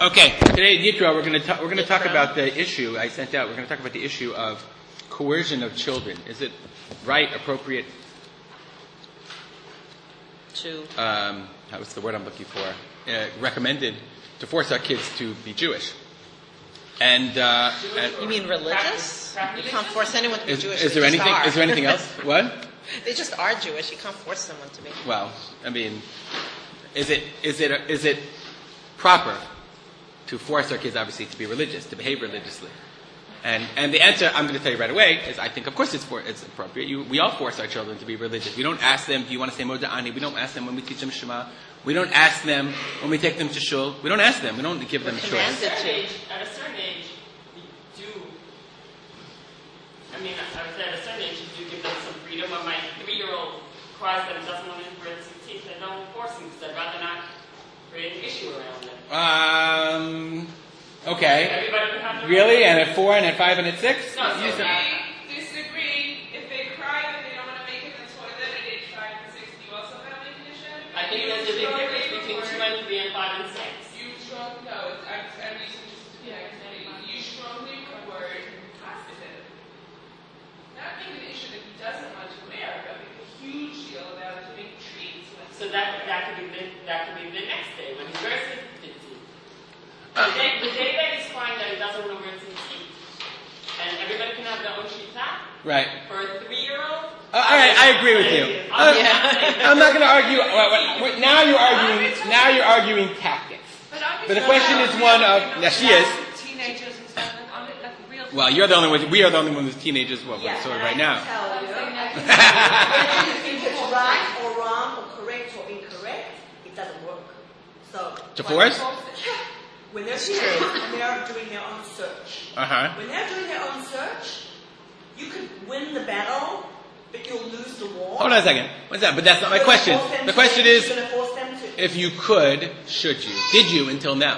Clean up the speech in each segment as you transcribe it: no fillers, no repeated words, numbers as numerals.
Okay, today at Yitro we're going to talk about the issue I sent out. We're going to talk about the issue of coercion of children. Is it right, appropriate to what's the word I'm looking for? Recommended to force our kids to be Jewish? And you mean religious? You can't force anyone to be Jewish. Is there anything else? What? They just are Jewish. You can't force someone to be. Well, I mean, is it proper to force our kids, obviously, to be religious, to behave religiously? And the answer I'm going to tell you right away is I think, of course, it's appropriate. We all force our children to be religious. We don't ask them, do you want to say Moda'ani? We don't ask them when we teach them Shema. We don't ask them when we take them to shul. We don't ask them. We don't give them a choice. At a certain age, you do. I mean, I would say at a certain age, you do give them some freedom. When my 3-year-old cries that he doesn't want to brush his teeth, I don't force him because I'd rather not create an issue around it. Okay. Really? And at 4 and at 5 and at 6? No, Disagree. If they cry that they don't want to make it in the toilet at age 5 and 6, do you also have a condition? I think there's a big difference between 2 and 3 and 5 and 6. You strongly word positive. Not make an issue that he doesn't want to wear, but make a huge deal about giving treats. So that could be the next day when he wears his teeth. The day that he's crying that he doesn't want to wear his teeth, and everybody can have their own shita. Right. For a 3-year-old. All right, I agree with you. I'm not going to argue. Now you're arguing tactics. But the question is one of. Now she is. Teenagers and stuff like real. Well, you're the only one. We are the only ones with teenagers. Sort of right now. Whether you think it's right or wrong or correct or incorrect, it doesn't work. So To force? When they're teenagers and they are doing their own search. When they're doing their own search, you could win the battle, but you'll lose the war. Hold on a second. What's that? But that's not my question. The question is, you're going to force them to. if you could, should you? Did you until now?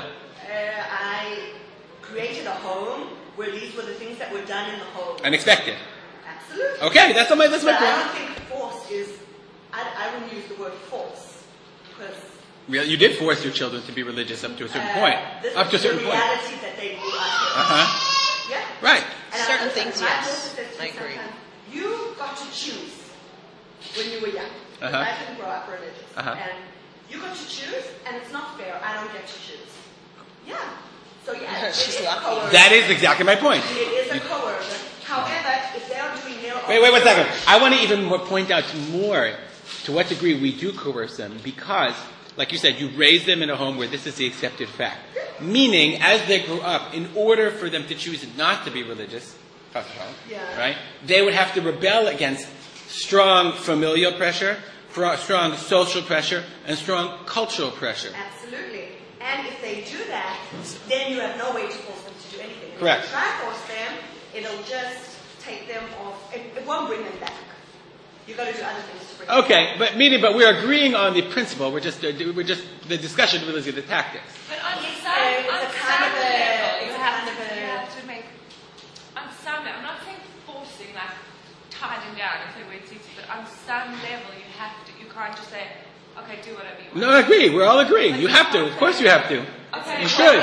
I created a home where these were the things that were done in the home. And expected. Absolutely. Okay, that's my But point. I don't think force is. I wouldn't use the word force because. Really, you did force your children to be religious up to a certain point. This Up to a is the certain point. reality that they grew up in. Yeah. Right. And Certain listen, things, my yes. daughter says to me I agree. sometimes, you got to choose when you were young. I didn't grow up religious. And you got to choose, and it's not fair. I don't get to choose. Yeah. So yeah, She's it is lucky. coercion. That is exactly my point. It is a coercion. However, if they are doing their own Wait 1 second. I want to even point out more to what degree we do coerce them because, like you said, you raise them in a home where this is the accepted fact. Meaning, as they grow up, in order for them to choose not to be religious, right, they would have to rebel against strong familial pressure, strong social pressure, and strong cultural pressure. Absolutely. And if they do that, then you have no way to force them to do anything. Correct. If you try to force them, it'll just take them off. It won't bring them back. You've got to do other things to bring them Okay, back. but we're agreeing on the principle. We're just the discussion really is the tactics. But on It's some level, you have to make. On some level, I'm not saying forcing, like tie them down if they wear tzitzit, but on some level, you have to. You can't just say, "Okay, do whatever you want." No, I agree. We're all agreeing. You have to. Of course, you have to. Okay, You should.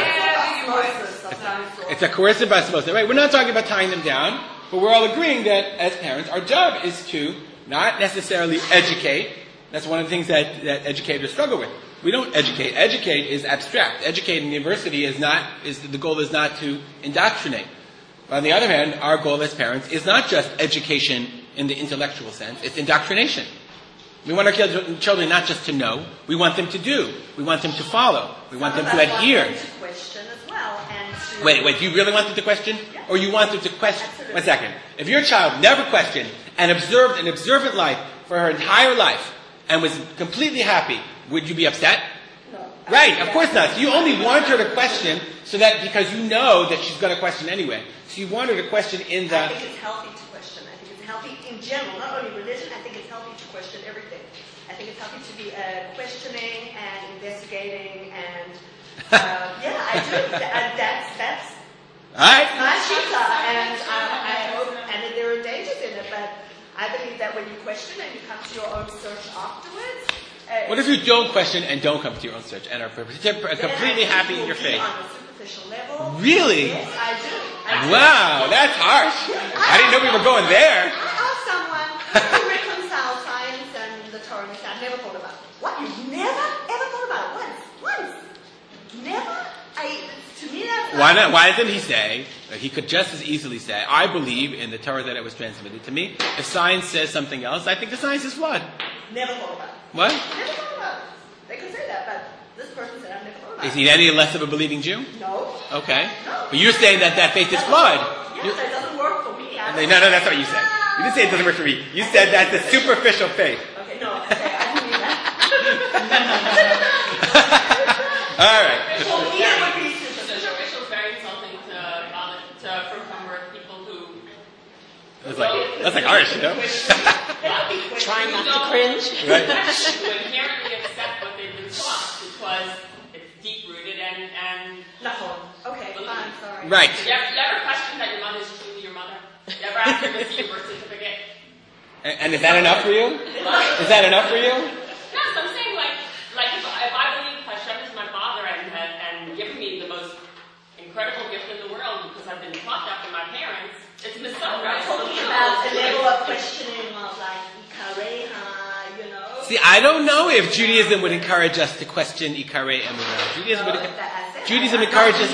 It's It's a coercive osmosis. Right? We're not talking about tying them down, but we're all agreeing that as parents, our job is to not necessarily educate. That's one of the things that educators struggle with. We don't educate. Educate is abstract. Educate in the university the goal is not to indoctrinate. On the other hand, our goal as parents is not just education in the intellectual sense, it's indoctrination. We want our children not just to know, we want them to do. We want them to follow. We want them to adhere. Want them to question as well. And to Wait, do you really want them to question? Yeah. Or you want them to question? Absolutely. 1 second. If your child never questioned and observed an observant life for her entire life and was completely happy, would you be upset? No. Right, of course not. So you only want her to question so that because you know that she's going to question anyway. So you want her to question in the... I think it's healthy to question. I think it's healthy in general, not only religion. I think it's healthy to question everything. I think it's healthy to be questioning and investigating and I do. That's All right. my shita, and I hope, and there are dangers in it, but I believe that when you question and you come to your own search afterwards, What if you don't question and don't come to your own search and are completely happy in your faith? On a superficial level. Really? Yes, I do. Wow, that's harsh. I didn't know we were going there. I asked someone who reconciled science and the Torah, and I've never thought about it. What? You've never, ever thought about it? Once? Never? To me, that's... Why not? Why doesn't he say, he could just as easily say, I believe in the Torah that it was transmitted to me. If science says something else, I think the science is flawed. Never thought about it. What? Never thought about it. They could say that, but this person said, I've never thought about Is it. he any less of a believing Jew? No. Okay. No. But you're saying that faith is flawed. Yes, that doesn't work for me. No, that's not what you said. You didn't say it doesn't work for me. You said that's a superficial faith. Okay, no. Okay, I didn't mean that. All right. For me, it would be Superficial is very insulting for people who... That's like harsh, you know? Trying not to cringe. Right. Who inherently accept what they've been taught because it's deep-rooted and... No. Okay, fine, sorry. Right. You ever question that your mother's truly your mother? You ever ask her to see your birth certificate? And is that enough for you? Is that enough for you? No, so I'm saying like if I believe Hashem is my father and given me the most incredible gift in the world because I've been taught that from my parents, it's Messiah, right? Talking about the level of questioning of like Ikareha, you know. See, I don't know if Judaism would encourage us to question Ikarei Emunah. Judaism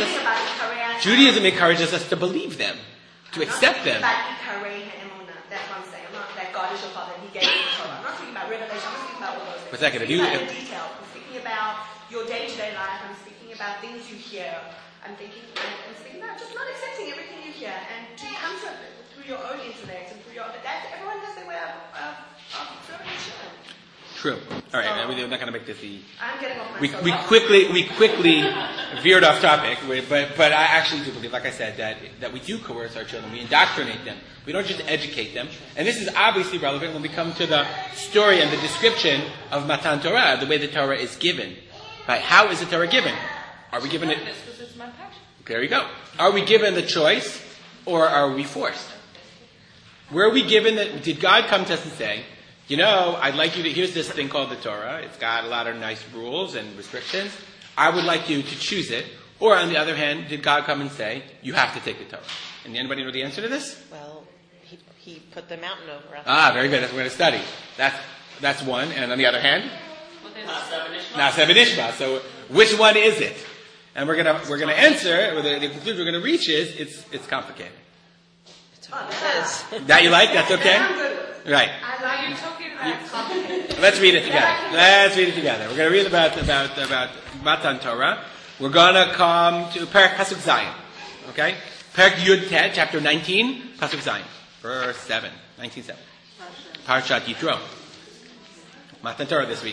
encourages us to believe them, to accept them. I'm not talking about Ikareha Emunah. That's what I'm saying. I'm not that God is your father and He gave you the Torah. I'm not talking about revelation. I'm not speaking about all those things. For a second, I'm speaking about detail. I'm speaking about your day-to-day life. I'm speaking about things you hear. I'm speaking about just not accepting everything you hear and to come to it through your own intellect and through your own. Everyone has their way of observing Hashem. True. All right, now we're not going to make this the... I'm getting off my We soapbox. quickly veered off topic, but I actually do believe, like I said, that we do coerce our children. We indoctrinate them. We don't just educate them. And this is obviously relevant when we come to the story and the description of Matan Torah, the way the Torah is given. Right? How is the Torah given? Are we given it? There you go. Are we given the choice, or are we forced? Were we given that? Did God come to us and say, I'd like you to, here's this thing called the Torah. It's got a lot of nice rules and restrictions. I would like you to choose it. Or on the other hand, did God come and say, you have to take the Torah? And anybody know the answer to this? Well, he put the mountain over us. Very good. That's what we're going to study. That's one. And on the other hand? Na'aseh v'nishma. So which one is it? And we're gonna answer, or the conclusion we're gonna reach is, it's complicated. It is. That you like? That's okay? Right. I like you talking about complicated. Let's read it together. We're gonna read about Matan Torah. We're gonna come to Perek Pasuk Zayin. Okay? Perek Yud Tet, chapter 19, Pasuk Zayin. Verse 7. 19:7. Parshat Yitro. Matan Torah this week.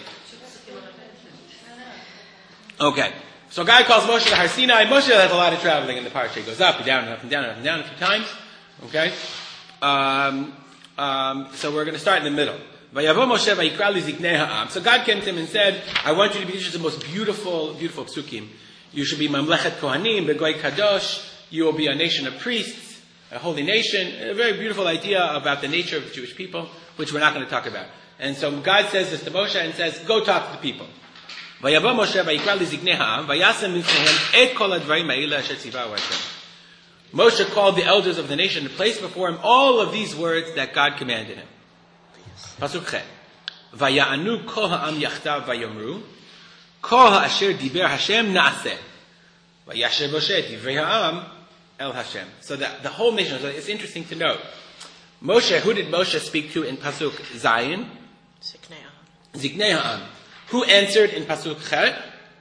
Okay. So God calls Moshe to Har Sinai. Moshe has a lot of traveling in the parsha. He goes up and down and up and down and up and down a few times. Okay? So we're going to start in the middle. Vayavo Moshe vayikra li ziknei ha'am. So God came to him and said, I want you to be, this is the most beautiful psukim. You should be mamlechet kohanim, begoy kadosh. You will be a nation of priests, a holy nation. A very beautiful idea about the nature of Jewish people, which we're not going to talk about. And so God says this to Moshe and says, go talk to the people. ויבוא משה ויקרא לזקני העם וישם לפניהם את כל הדברים האלה אשר ציווהו השם. Moshe called the elders of the nation and placed before him all of these words that God commanded him. Pasuk Chet. ויענו כל העם יחדיו ויאמרו כל האשר דיבר השם נעשה. וישב משה את דברי העם אל השם. So the whole nation, so it's interesting to note. Moshe, who did Moshe speak to in Pasuk Zayin? Ziknei ha'am. Who answered in Pasuk Chet?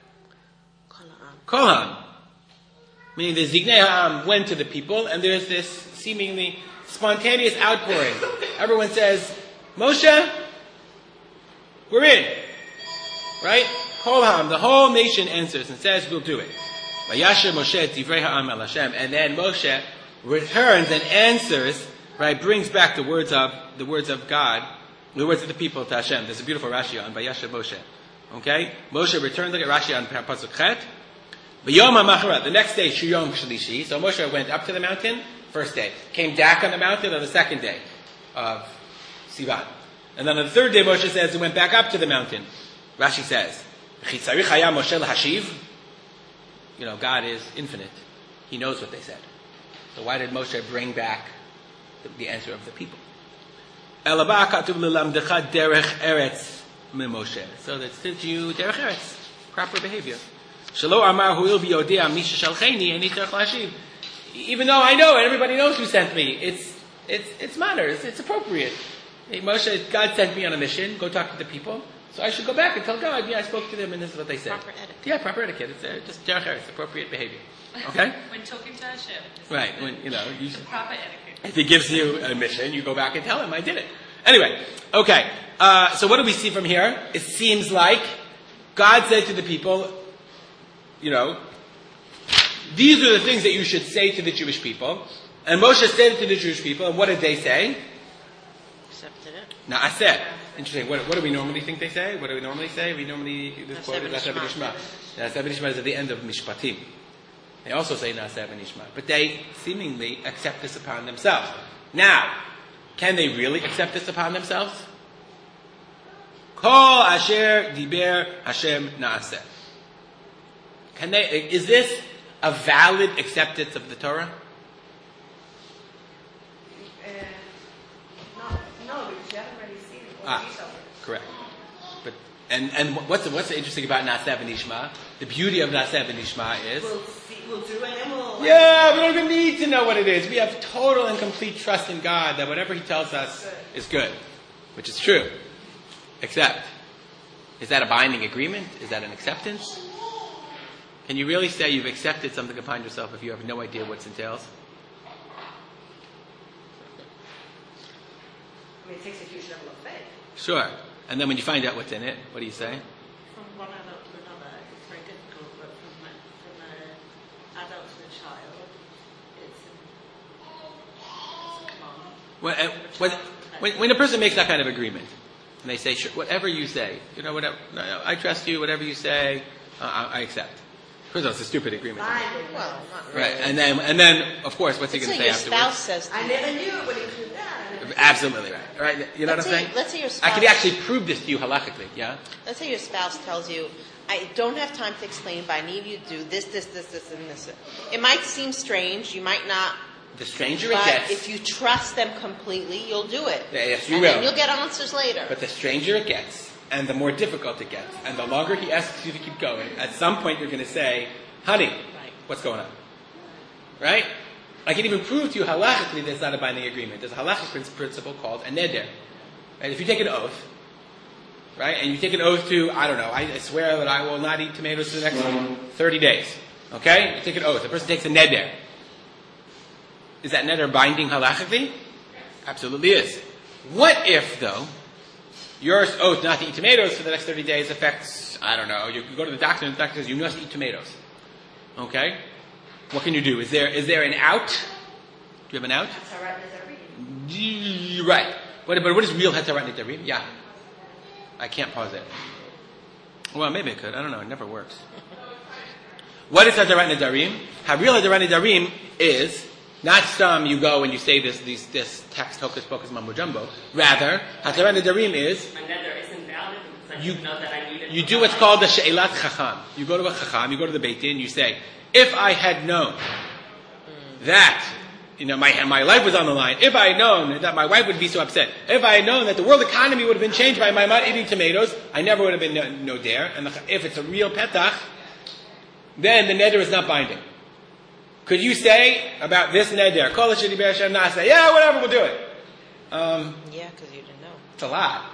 Kol ha'am. Meaning the Ziknei ha'am went to the people, and there's this seemingly spontaneous outpouring. Everyone says, Moshe, we're in. Right? Kol ha'am. The whole nation answers and says, we'll do it. Vayasher Moshe et divrei ha'am el Hashem. And then Moshe returns and answers, right, brings back the words of God, the words of the people to Hashem. There's a beautiful Rashi on Vayasher Moshe. Okay? Moshe returned, look at Rashi on Pasuk Chet. V'yom ha'macharat, the next day, Shuyom Shlishi. So Moshe went up to the mountain, first day. Came back on the mountain on the second day of Sivan. And then on the third day, Moshe says he went back up to the mountain. Rashi says, "Chitzarich haya Moshe lahashiv." You know, God is infinite. He knows what they said. So why did Moshe bring back the answer of the people? Elaba katuv lelamdecha derech eretz Moshe. So that's teach you derech eretz, proper behavior. Shelo amar huil biyodea misha shalcheni and derech lahashiv. Even though I know and everybody knows who sent me, it's manners. It's appropriate. Hey, Moshe, God sent me on a mission. Go talk to the people. So I should go back and tell God, yeah, I spoke to them and this is what they said. Proper etiquette. Yeah, proper etiquette. It's just derech eretz, appropriate behavior. Okay? When talking to Hashem. Right. When you should, Proper etiquette. if he gives you a mission, you go back and tell him, I did it. Anyway, okay. So what do we see from here? It seems like God said to the people, these are the things that you should say to the Jewish people. And Moshe said it to the Jewish people, and what did they say? Accepted it. Na'aseh. Interesting. What do we normally think they say? What do we normally say? This quote is Na'aseh v'nishma. Na'aseh v'nishma is at the end of Mishpatim. They also say Na'aseh v'nishma. But they seemingly accept this upon themselves. Now, can they really accept this upon themselves? Kol asher diber Hashem na'aseh. Is this a valid acceptance of the Torah? No, because you haven't really seen it or detailed it. Correct. But and what's interesting about Na'aseh v'nishma? The beauty of Na'aseh v'nishma is We'll do it and we'll... yeah, we don't even need to know what it is. We have total and complete trust in God that whatever He tells us is good, which is true. Except, is that a binding agreement? Is that an acceptance? Can you really say you've accepted something upon yourself if you have no idea what it entails? I mean, it takes a huge level of faith. Sure. And then when you find out what's in it, what do you say? From one adult to another, it's very difficult, but from an adult to a child, it's a command. When a person makes that kind of agreement, and they say, sure, whatever you say, whatever, no, I trust you, whatever you say, I accept. First of all, it's a stupid agreement. Well, not really. Right, and then, of course, what's he going to say Your afterwards? spouse says to I you. never knew when he did that. Absolutely right. Right? You know what I'm saying? Let's say your I spouse. could actually prove this to you halachically. Yeah. Let's say your spouse tells you, I don't have time to explain, but I need you to do this, and this. It might seem strange. You might not. The stranger it But gets. if you trust them completely, you'll do it. Yes, you and will. then you'll get answers later. But the stranger it gets, and the more difficult it gets, and the longer he asks you to keep going, at some point you're going to say, honey, what's going on? Right? I can even prove to you halachically that's not a binding agreement. There's a halachic principle called a neder. Right? If you take an oath, right, and you take an oath to, I don't know, I swear that I will not eat tomatoes for the next 30 days. Okay? You take an oath. The person takes a neder. Is that neder binding halachically? Absolutely is. What if, though, your oath not to eat tomatoes for the next 30 days affects, I don't know, you go to the doctor and the doctor says you must eat tomatoes. Okay? What can you do? Is there an out? Do you have an out? That's all right, Nedarim. Right. But what is real Hetarat Nedarim? Yeah. I can't pause it. Well, maybe I could. I don't know. It never works. What is Hetarat Nedarim? How real Hetarat Nedarim is not some you go and you say this text hocus pocus mumbo jumbo. Rather, Hetarat Nedarim is My nether isn't valid because I didn't know that I needed. you do what's called the She'elat Chacham. You go to a Chacham, you go to the Beit Din, you say, if I had known that, my life was on the line, if I had known that my wife would be so upset, if I had known that the world economy would have been changed by my not eating tomatoes, I never would have been no dare. And if it's a real petach, then the neder is not binding. Could you say about this neder, Kol Asher Diber Hashem Na'aseh, yeah, whatever, we'll do it. Yeah, because you didn't know. It's a lot.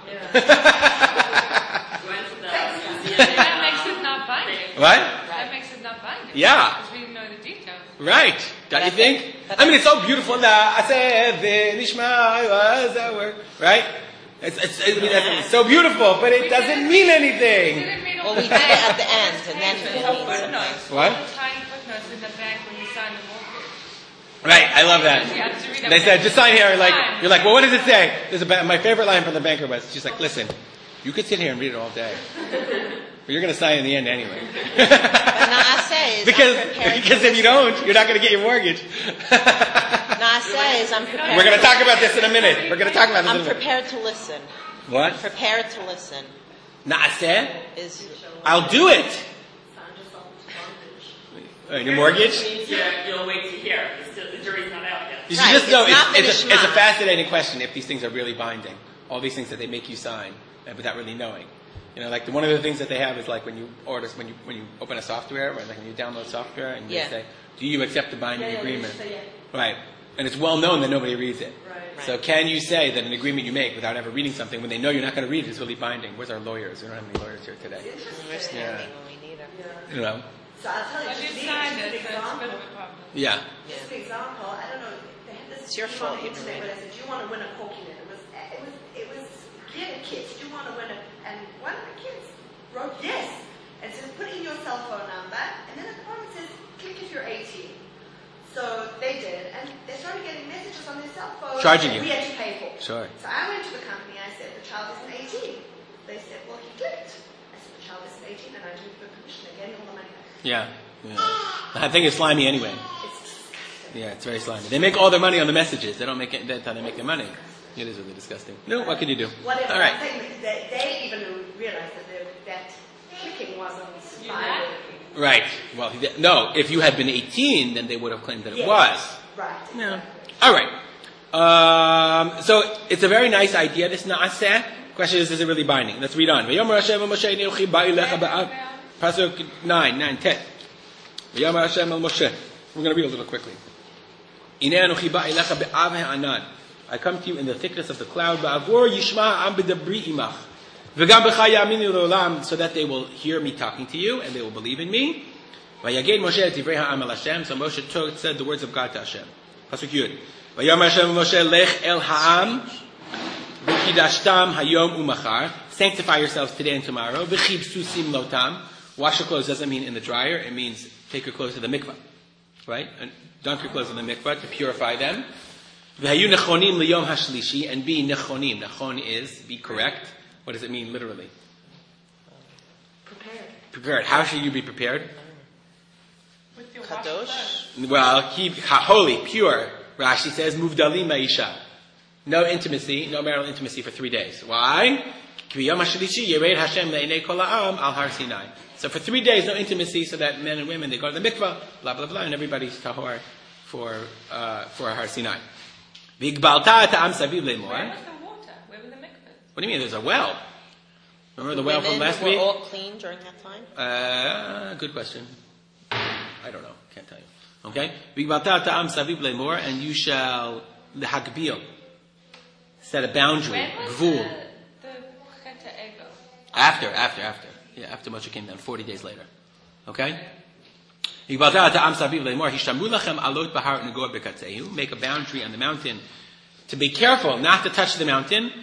That makes it not binding. What? That makes it not binding. Yeah. Because we didn't know the details. Right. Don't you think? I mean, it's so beautiful. Right? It's so beautiful, but it doesn't mean anything. Well, we did it at the end, and then it means Footnotes. What? Tiny footnotes in the back when you sign the mortgage. Right. I love that. You have to read They said, just sign here. You're Fine. like, well, what does it say? My favorite line from the banker was, she's like, listen, you could sit here and read it all day, but you're going to sign in the end anyway. But Na'aseh is because I'm if you don't, you're not going to get your mortgage. Na'aseh is I'm prepared. We're going to talk about this in a minute. I'm prepared to listen. What? Prepared to listen. Na'aseh? Is I'll do it. Find yourself into bondage. Your mortgage? Means you'll wait to hear. The jury's not out yet. You should Right, just know it's not it's a minishma. fascinating question if these things are really binding. All these things that they make you sign without really knowing. Like one of the things that they have is like when you open a software, or like when you download software and Yeah. they say, "Do you accept the binding agreement?" So, yeah. Right. And it's well known that nobody reads it. Right. So can you say that an agreement you make without ever reading something when they know you're not going to read it is really binding? Where's our lawyers? We don't have any lawyers here today. we're standing when we need them. Yeah. So I'll tell you, But just you me, signed just an it, so it's a bit example. of a problem. Yeah. Just an example, I don't know, they had this It's your thing on fault the you didn't internet read where they said, do you want to win a corky net? It was geared at kids, do you want to win it? And one of the kids wrote yes. And it says, put in your cell phone number, and then at the bottom it says, click if you're 18. So they did, and they started getting messages on their cell phone. Charging that you. we had to pay for. Sure. So I went to the company, I said, the child isn't 18. They said, well, he clicked. I said, the child isn't 18, and I didn't give permission, they gave me all the money back. Yeah. I think it's slimy anyway. It's disgusting. Yeah, it's very slimy. They make all their money on the messages. They don't make it. That's how they make their money. It is really disgusting. No, what can you do? Whatever. All right. I'm saying that they even realized that clicking wasn't fine. Right. Well, no. If you had been 18, then they would have claimed that it Yes. was. Right. Yeah. All right. So it's a very nice idea. This naaseh. Question is it really binding? Let's read on. V'yomer Hashem el Moshe ne'uchi ba'ilecha ba'av. Pasuk 9, 10. V'yomer Hashem el Moshe. We're going to read a little quickly. Inei anochi ba'ilecha be'av ha'anan. I come to you in the thickness of the cloud. Ba'avor yishma am b'dabri imach. V'gam b'cha ya'aminu l'olam. So that they will hear me talking to you and they will believe in me. V'yaged Moshe et divrei ha'am el Hashem. So Moshe said the words of God to Hashem. Pasuk Yud. V'yomer Hashem el Moshe lech el ha'am. V'kidashtam hayom umachar. Sanctify yourselves today and tomorrow. V'chibsu sim lotam. Wash your clothes doesn't mean in the dryer. It means take your clothes to the mikvah. Right? And dunk your clothes in the mikvah to purify them. V'hayu nechonim liyom hashlishi. And be nechonim. Nechon is be correct. What does it mean literally? Prepared. How should you be prepared? With your Kadosh. Well, keep holy, pure. Rashi says, muvdalim ma'isha. No intimacy, no marital intimacy for 3 days. Why? So for 3 days, no intimacy, so that men and women, they go to the mikvah, blah, blah, blah, and everybody's tahor for Har Sinai. Where was the water? Where were the mikvahs? What do you mean? There's a well. Remember the well from Women last were week? all clean during that time? Good question. I don't know. Can't tell you. Okay? And you shall lehagbil. Set a boundary. When was Gvul. the Chet Ego? After. Yeah, after Moshe came down, 40 days later. Okay? Make a boundary on the mountain to be careful not to touch the mountain.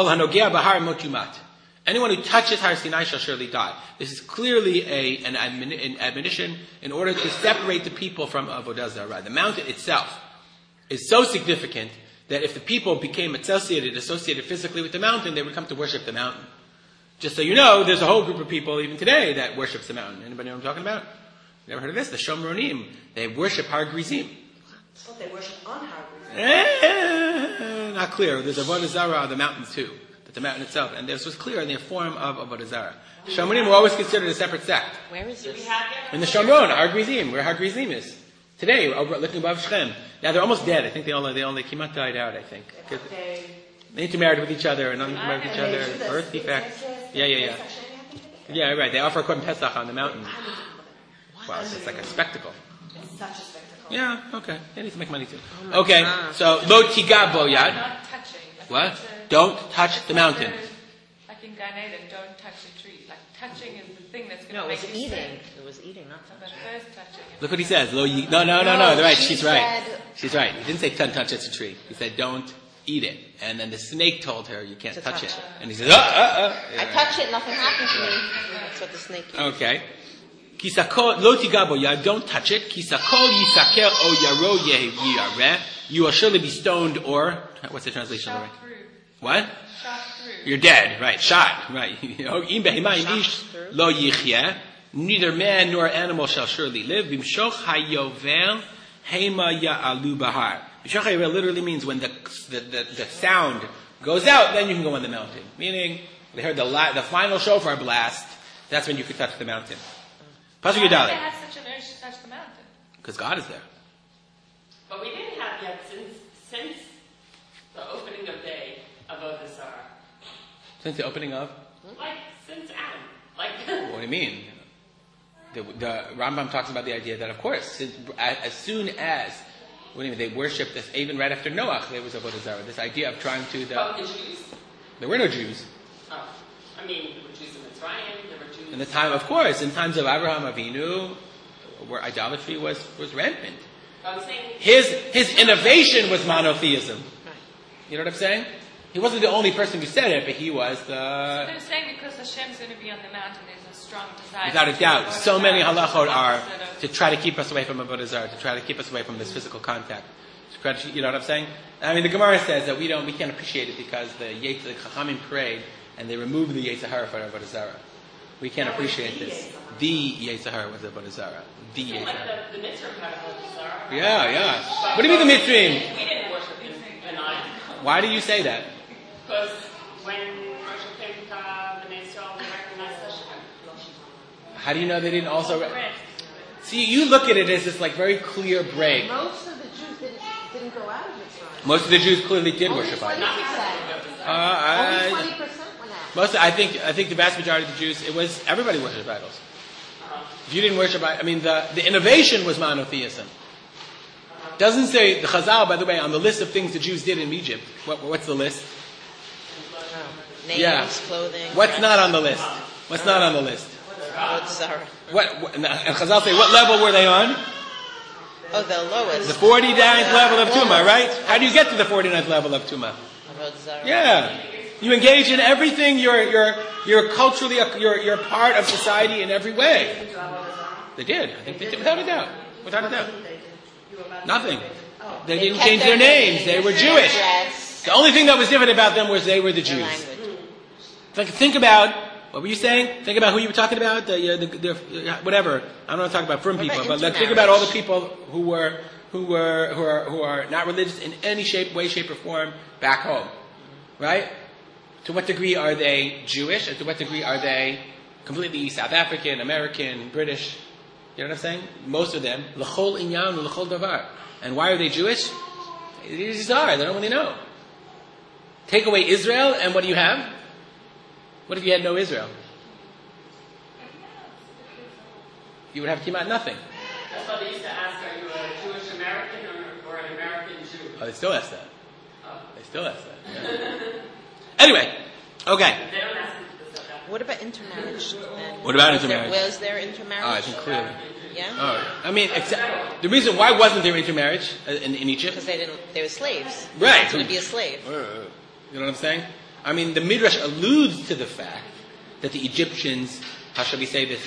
Anyone who touches Har Sinai shall surely die. This is clearly an admonition in order to separate the people from Avodah Zarah. The mountain itself is so significant that if the people became associated physically with the mountain, they would come to worship the mountain. Just so you know, there's a whole group of people even today that worships the mountain. Anybody know what I'm talking about? Never heard of this? The Shomronim. They worship Har Grizim. Oh, they worship on Har Gerizim. Not clear. There's Avodah Zarah on the mountain too. But the mountain itself. And this was clear in the form of Avodah Zarah. Shomronim were always considered a separate sect. Where is this? In the Shomron, Har Grizim, where Har Grizim is. Today, over looking above Shechem. Now they're almost dead. I think they Kimat died out, I think. They intermarried with each other and intermarried with each other. Birth defects. Yeah. Yeah, right. They offer a Korban Pesach on the mountain. Wow, it's like a spectacle. It's such a spectacle. Yeah, okay. They need to make money too. Okay, so lo tiga boyad. Not touching. What? Don't touch the mountain. Like in Gan Eden, don't touch the tree. Like touching is the thing that's going No, to it make was you eating. sick. It was eating, not But touching. first touching. Look what he says. Lo yi- no. They're right. She She's right. said- She's right. He didn't say don't touch the tree. He said don't eat it. And then the snake told her you can't To touch touch it. it. And he says, I touch it, nothing happened to me. That's what the snake used. Okay. Kisakol lo tigabo ya. Don't touch it. Kisakol yisaker o yaro yiyareh. You will surely be stoned or what's the translation? Shot through. What? Shot through. You're dead. Right. Shot. Right. Im behema im ish lo yichye. Neither man nor animal shall surely live. Bimshoch hayovel hema ya'alu bahar. Bimshoch hayovel literally means when the sound goes out, then you can go on the mountain. Meaning, they heard the final shofar blast, that's when you could touch the mountain. Pasuk Why do they Yudalid. have such an urge to touch the mountain? Because God is there. But we didn't have yet since the opening of day of Avodah Zarah. Since the opening of? Like since Adam. Like What do you mean? The Rambam talks about the idea that, of course, as soon as they worshipped this, even right after Noach, there was Avodah Zarah. This idea of trying to... the Jews. There were no Jews. Oh, I mean, there were Jews in Mitzrayim. There were Jews In the time, of course, in times of Abraham Avinu, where idolatry was rampant. I'm saying His innovation was monotheism. You know what I'm saying? He wasn't the only person who said it, but he was So the... they're saying because Hashem's going to be on the mountain, there's a strong desire. Without a to doubt. Avodah So many Zarah, halachot are instead of- to try to keep us away from Avodah Zarah, to try to keep us away from this physical contact. You know what I'm saying? I mean, the Gemara says that we can't appreciate it because the Chachamim prayed and they removed the Yetzer Hara for Avodah Zarah. We can't appreciate this. The Yetzer Hara was Avodah Zarah. The Yetzer like Hara. the Mitzrayim had Avodah Zarah. Yeah. What do you mean the Mitzrayim? We didn't worship in Nile. Why do you say that? Because when Moshe came to Bnei Israel, they recognized Hashem. How do you know they didn't also... See, you look at it as this like very clear break. Most of the Jews didn't go out of Mitzrayim. Most of the Jews clearly did worship Only idols. 20%. Only 20% went out. I think the vast majority of the Jews, it was everybody worshipped idols. If you didn't worship, the innovation was monotheism. Doesn't say the Chazal, by the way, on the list of things the Jews did in Egypt. What's the list? Names, clothing. What's not on the list? What's not on the list? Avodah Zarah. And Chazal say, what level were they on? Oh, the lowest. The 49th level of Tumah, right? How do you get to the 49th level of Tumah? Avodah Zarah. Yeah. You engage in everything. You're culturally, you're part of society in every way. They did. I think they did, without a doubt. Without a doubt. Nothing. They didn't change their names. They were Jewish. The only thing that was different about them was they were the Jews. Think about, what were you saying? Think about who you were talking about. Whatever. I don't want to talk about frum people, but let's think about all the people who are not religious in any way, shape, or form back home, right? To what degree are they Jewish, and to what degree are they completely South African, American, British? You know what I'm saying? Most of them, l'chol inyan l'chol davar. And why are they Jewish? They just are. They don't really know. Take away Israel, and what do you have? What if you had no Israel? You would have kimat nothing. That's why they used to ask, are you a Jewish American or an American Jew? Oh, they still ask that. Oh. They still ask that. Yeah. Anyway, okay. They don't ask them to this stuff. What about intermarriage? Then? What about intermarriage? Was there intermarriage? Oh, I think clearly. Yeah? Oh, I mean, the reason why wasn't there intermarriage in Egypt? Because they were slaves. Right. It's going to be a slave. You know what I'm saying? I mean, the Midrash alludes to the fact that the Egyptians, how shall we say this,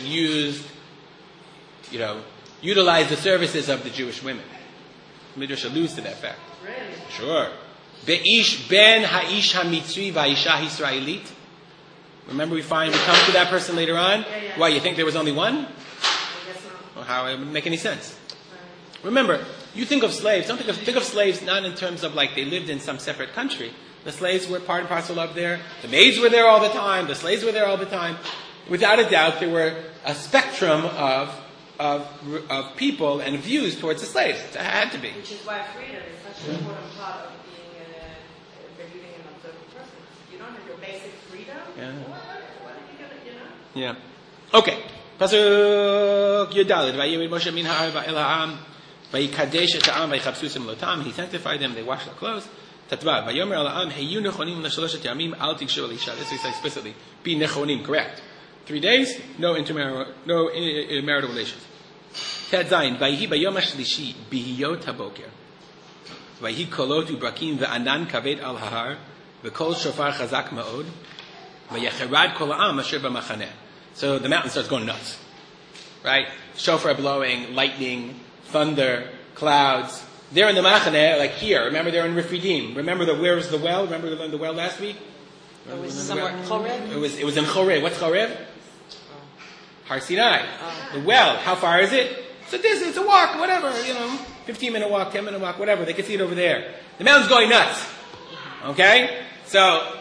utilized the services of the Jewish women. The Midrash alludes to that fact. Really? Sure. Be'ish ben ha'ish hamitzri va'isha Yisraelit. Remember we come to that person later on? Yeah. Why, you think there was only one? I guess not. Well, how it wouldn't make any sense. Remember, you think of slaves, think of slaves not in terms of like they lived in some separate country. The slaves were part and parcel of there. The maids were there all the time. The slaves were there all the time. Without a doubt, there were a spectrum of people and views towards the slaves. It had to be. Which is why freedom is such an important part of being believing an observant person. You don't have your basic freedom. Yeah. What are you gonna, Yeah. Okay. Pasuk Yudalid. Vayirid Moshe min ha'ar va'el ha'am. Vayikadesh et ha'am vayichabsusim lotam. He sanctified them. They washed their clothes. Tatva. Vayomer al ha'am heyu nechonim l'shaloshet yamim al tigshu al isha. This we say explicitly. Be nechonim. Correct. 3 days. No intermarital relations. Tet zayin. Vayihi bayom hashlishi bihiyot haboker. Vayihi kolot ubrakim ve'anan kaved al ha'ar. Ve'kol shofar chazak ma'od. Vayecherad kol ha'am asher b'machaneh. So the mountain starts going nuts, right? Shofar blowing, lightning, thunder, clouds. They're in the Machaneh, like here. Remember, they're in Refidim. Remember where's the well? Remember the well last week? It was somewhere in Chorev? It was in Chorev. What's Chorev? Har Sinai. The well. How far is it? It's a distance. It's a walk. Whatever. 15-minute walk, 10-minute walk, whatever. They can see it over there. The mountain's going nuts. Okay, so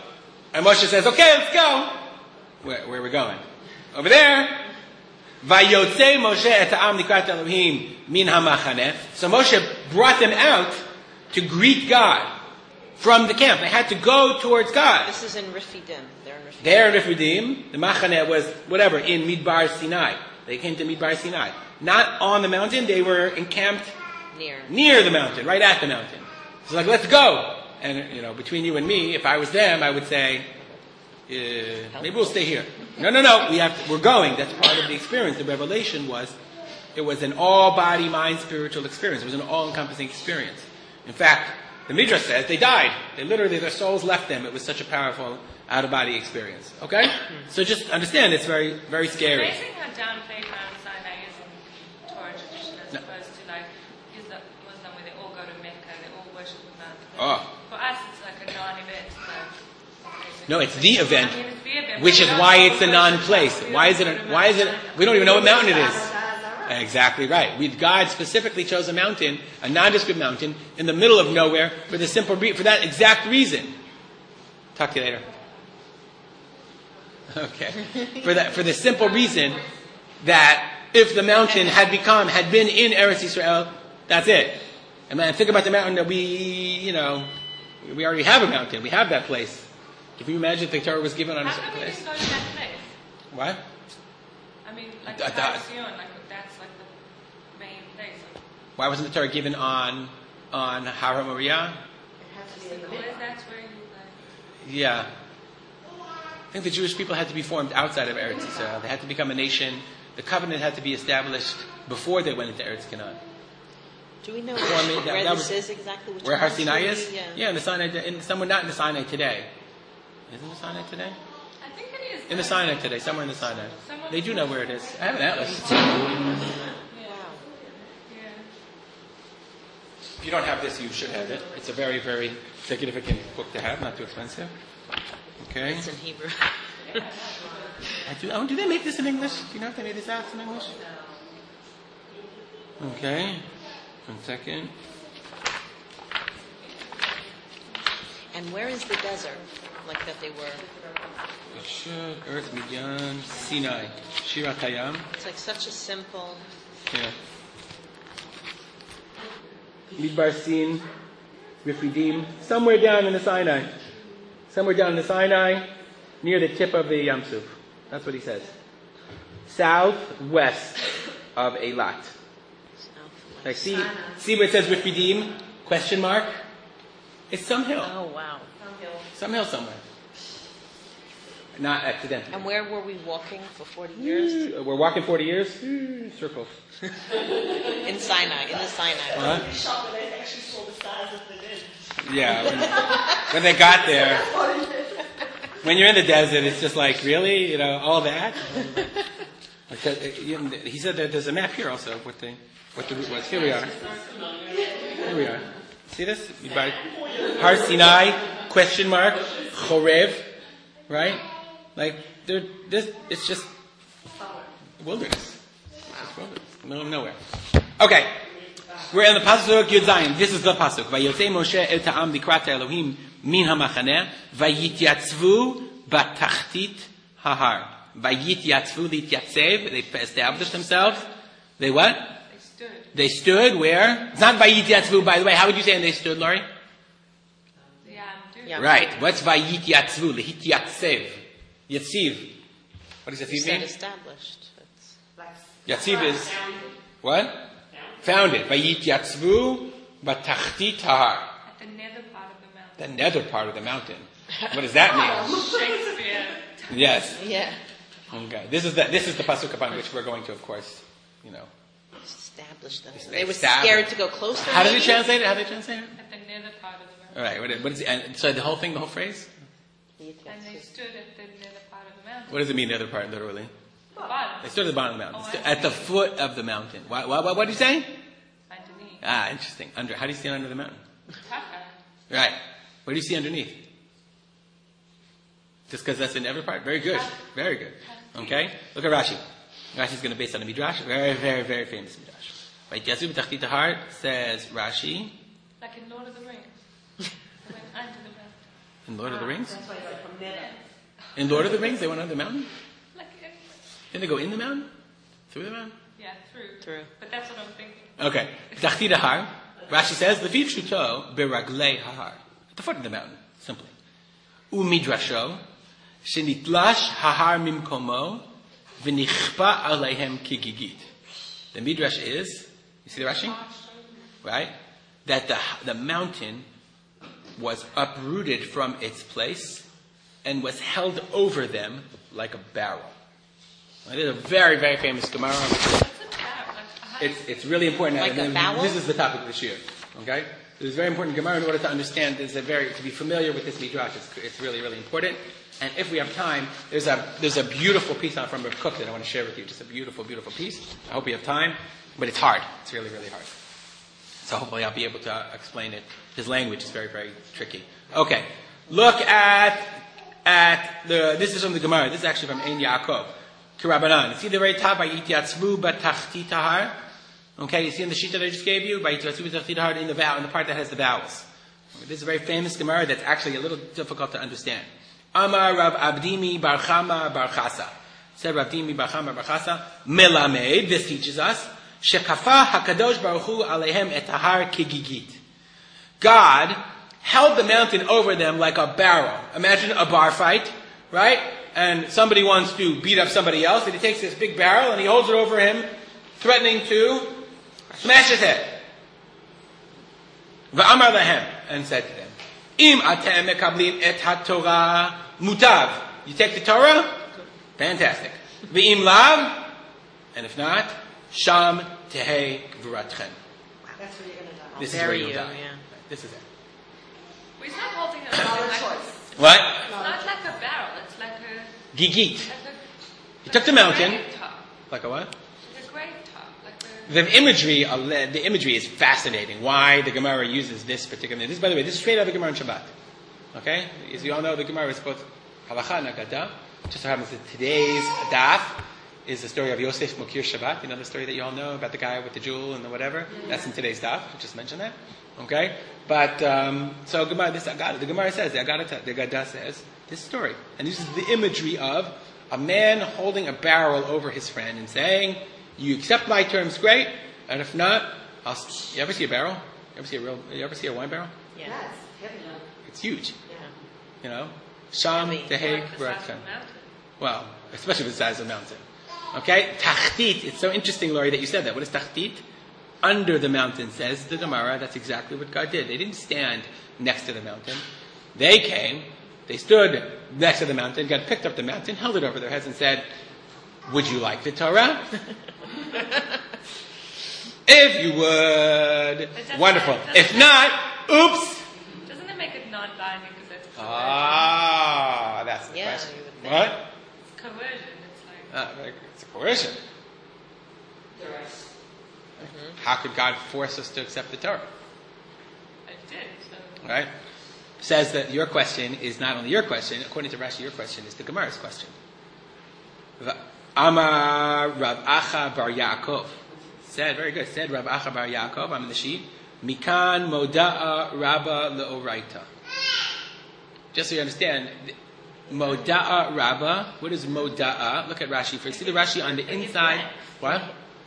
And Moshe says, okay, let's go. Where are we going? Over there. Vayotze Moshe et ha'am likrat Elohim min hamachaneh. So Moshe brought them out to greet God from the camp. They had to go towards God. This is in Refidim. They're in Refidim. The machaneh was whatever in Midbar Sinai. They came to Midbar Sinai, not on the mountain. They were encamped near the mountain, right at the mountain. So like, let's go. And between you and me, if I was them, I would say, maybe we'll stay here. No. We're going. That's part of the experience. The revelation it was an all body, mind, spiritual experience. It was an all-encompassing experience. In fact, the Midrash says they died. Their souls left them. It was such a powerful out-of-body experience. Okay? So just understand, it's very, very scary. It's amazing how downplayed Mount Sinai is in Torah tradition as opposed to Muslim where they all go to Mecca, they all worship the mountain. Oh. For us, it's like a non-event. No, it's the event, which is why it's a non-place. Why is it? We don't even know what mountain it is. Exactly right. God specifically chose a mountain, a nondescript mountain, in the middle of nowhere for that exact reason. Talk to you later. Okay. For the simple reason that if the mountain had been in Eretz Yisrael, that's it. And then think about the mountain that we already have a mountain. We have that place. Can you imagine if the Torah was given on a certain place? How come we didn't go to that place? What? I mean, like the Har Zion, that's like the main place. Why wasn't the Torah given on Har Moriah? That's where Yeah. I think the Jewish people had to be formed outside of Eretz Yisrael. They had to become a nation. The covenant had to be established before they went into Eretz Canaan. Do we know where this is exactly? Where Har Sinai is? Yeah, in the Sinai. Somewhere not in the Sinai today. Isn't the Sinai today? I think it is. In the Sinai today, somewhere in the Sinai. They do know where it is. I have an atlas. If you don't have this, you should have it. It's a very, very significant book to have, not too expensive. Okay. It's in Hebrew. Do they make this in English? Do you know if they made this out in English? Okay. 1 second. And where is the desert? Like that they were. Earth, Midian, Sinai, Shirat Hayam. It's like such a simple. Yeah. Midbar Sin, Refidim, somewhere down in the Sinai. Somewhere down in the Sinai, near the tip of the Yam Suf. That's what he says. Southwest of Eilat. Like see where it says Refidim? Question mark. It's some hill. Oh wow. Some hill somewhere. Not accidental. And where were we walking for 40 years? We're walking 40 years? Circles. In Sinai, in the Sinai. Huh? I'm shocked when I actually saw the size of the desert. Yeah, when they got there. When you're in the desert, it's just like, really? All that? He said that there's a map here also of what the route was. Here we are. Here we are. See this? Har Sinai, question mark, Chorev, right? Like, it's just wilderness. It's just wilderness, middle of nowhere. Okay, we're in the pasuk Yud Zayin. This is the pasuk. Vayotze Moshe el ta'am likrat Elohim min hamachaneh vayityatzvu batachtit hahar. Vayityatzvu lityatzev. They established themselves. They what? They stood where? It's not vayityatzvu, by the way. How would you say they stood, Laurie? Yeah. Right. What's vayityatzvu? Lihityatzev. Yatziv. What does Yatziv mean? Established. Yatziv is what? Founded. Vayityatzvu batachtit hahar. At the nether part of the mountain. The nether part of the mountain. What does that mean? Shakespeare. Yes. Yeah. Okay. This is the pasuk upon which we're going to, of course, Established them. Established. They were scared to go closer. How do they maybe? translate it? How do they translate it? At the nether part of the mountain. All right. What is it? And so the whole thing, the whole phrase? And they stood at the nether part of the mountain. What does it mean, nether part, literally? The bottom. They stood at the bottom of the mountain. Oh, At the foot of the mountain. What do you say? Underneath. Interesting. How do you stand under the mountain? Taka. Right. What do you see underneath? Just because that's in every part? Very good. Very good. Okay? Look at Rashi. Rashi's going to base on a Midrash. Very, very, very famous Midrash. Right? Yazu b'tachtit hahar, says Rashi. Like in Lord of the Rings. They went under the mountain. In Lord of the Rings? That's why you got from Never. In Lord of the Rings, they went on the mountain? Like, Didn't they go in the mountain? Through the mountain? yeah, through. Through. But that's what I'm thinking. Okay. Tachtid Har. Rashi says, Lefiv Shuto beraglei hahar. At the foot of the mountain, simply. Umidrasho, shenitlash hahar mimkomo, v'nichpa alehem kigigit. The Midrash is, you see the Rashi? Right? That the mountain was uprooted from its place and was held over them like a barrel. It is a very, very famous Gemara. What's a barrel? It's really important. Like a vowel? This is the topic of the shiur. Okay, it's very important Gemara in order to understand. To be familiar with this midrash. It's really, really important. And if we have time, there's a beautiful piece on from Rav Kook that I want to share with you. Just a beautiful, beautiful piece. I hope we have time, but it's hard. It's really, really hard. So hopefully I'll be able to explain it. His language is very, very tricky. Okay, look at this is from the Gemara. This is actually from Ein Yaakov. Kirabanan. See the very top by Yityatzvu Batachti Tahar. Okay, you see in the sheet that I just gave you by Yityatzvu Batachti Tahar in the part that has the vowels. This is a very famous Gemara that's actually a little difficult to understand. Amar Rav Abdimi Bar Chama Bar Chasa. Said Rav Abdimi Bar Chama Bar Chasa. Melamed. This teaches us. Shekafa Hakadosh Baruch Hu Alehem Et Tahar Kigigit. God held the mountain over them like a barrel. Imagine a bar fight, right? And somebody wants to beat up somebody else, and he takes this big barrel and he holds it over him, threatening to smash his head. Va'amar lahem, and said to them, Im atem mekablim et ha-Torah mutav. You take the Torah? Fantastic. V'im lav, and if not, sham tehei gvuratchem. That's where you're going to die. This is where you'll you, die. yeah. This is it. Well, he's not holding it Not a like choice. What? It's not like a barrel. It's like a Gigit. He like took the mountain. grave top. Like a what? Like a grave top. Like a, The imagery is fascinating. Why the Gemara uses this particular. This, by the way, this is straight out of the Gemara in Shabbat. Okay, as you all know, the Gemara is both halacha and agada. Just so happens that today's daf is the story of Yosef Mokir Shabbat. You know the story that you all know about the guy with the jewel and the whatever. That's in today's daf. I just mentioned that. Okay, but so Gemara, this agada. The Gemara says the agada says this story, and this is the imagery of a man holding a barrel over his friend and saying, "You accept my terms, great, and if not, you ever see a barrel? You ever see a wine barrel? Yeah. Yes, heavy. It's huge. Yeah. You know, Sham Heavy. Tehei like the size of Barakchem. a mountain. Well, especially the size of a mountain. Okay, Tachtit. It's so interesting, Laurie, that you said that. What is Tachtit? Under the mountain, says the Gemara. That's exactly what God did. They didn't stand next to the mountain. They came. They stood next to the mountain. God picked up the mountain, held it over their heads, and said, "Would you like the Torah?" If you would, doesn't wonderful. it- If not, oops. Doesn't it make it non-binding because that's coercion? Ah, that's the Yeah, question. you would think. What? It's coercion. It's like Very good. It's a coercion. How could God force us to accept the Torah? I did. So. Right? Says that your question is not only your question, according to Rashi, your question is the Gemara's question. Amar Rav Acha Bar Yaakov. Said, very good, said Rav Acha Bar Yaakov, I'm in the sheet. Mikan Moda'a Rabba Le'oraita. Just so you understand, Moda'a Rabba, what is Moda'a? Look at Rashi first. See the Rashi on the inside. What?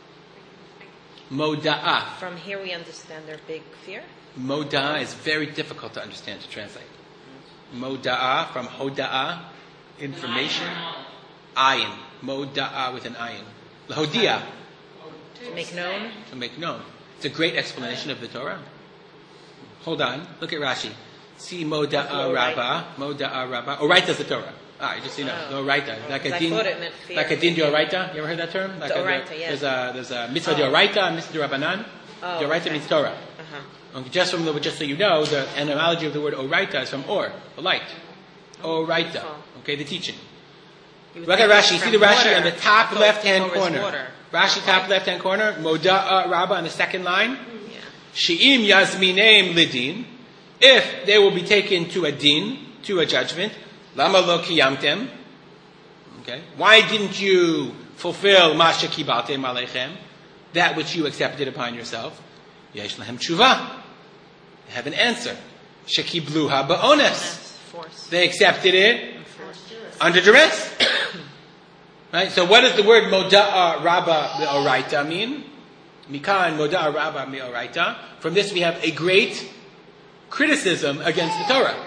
Moda'a. From here we understand their big fear. Moda'a is very difficult to understand, to translate. Moda'a, from Hoda'a, information. Ayin. Moda'a with an ayin. Lahodia, To make known. to make known. It's a great explanation of the Torah. Hold on. Look at Rashi. See Moda'a Rabba. Moda'a Rabba. Oraita is the Torah. You just know. Oh. The Oraita. Like a I din. thought it meant fear. Like a din de Oraita. You ever heard that term? Like The Oraita, yes. There's a mitzvah de Oraita and mitzvah de Rabbanan. Oh, De Oraita okay. means Torah. Uh-huh. Okay, just so you know, the etymology of the word Oraita is from Or, the light. Oraita. Wonderful. Okay, the teaching. You would Look at think Rashi. it's See the from Rashi water. on the top Torah left-hand is corner. water. Rashi top left-hand corner. Moda'a Rabba on the second line. Yeah. She'im yazminem lidin. If they will be taken to a din, to a judgment. Lama lo kiyamtem. Okay. Why didn't you fulfill masha kibaltem aleichem? That which you accepted upon yourself. Yesh lahem tshuva. They have an answer. Shekibluha ba'ones. Force. They accepted it under duress. Right? So what does the word moda'a rabba mi'oraita mean? Mikan moda'a rabba mi'oraita. From this we have a great criticism against the Torah.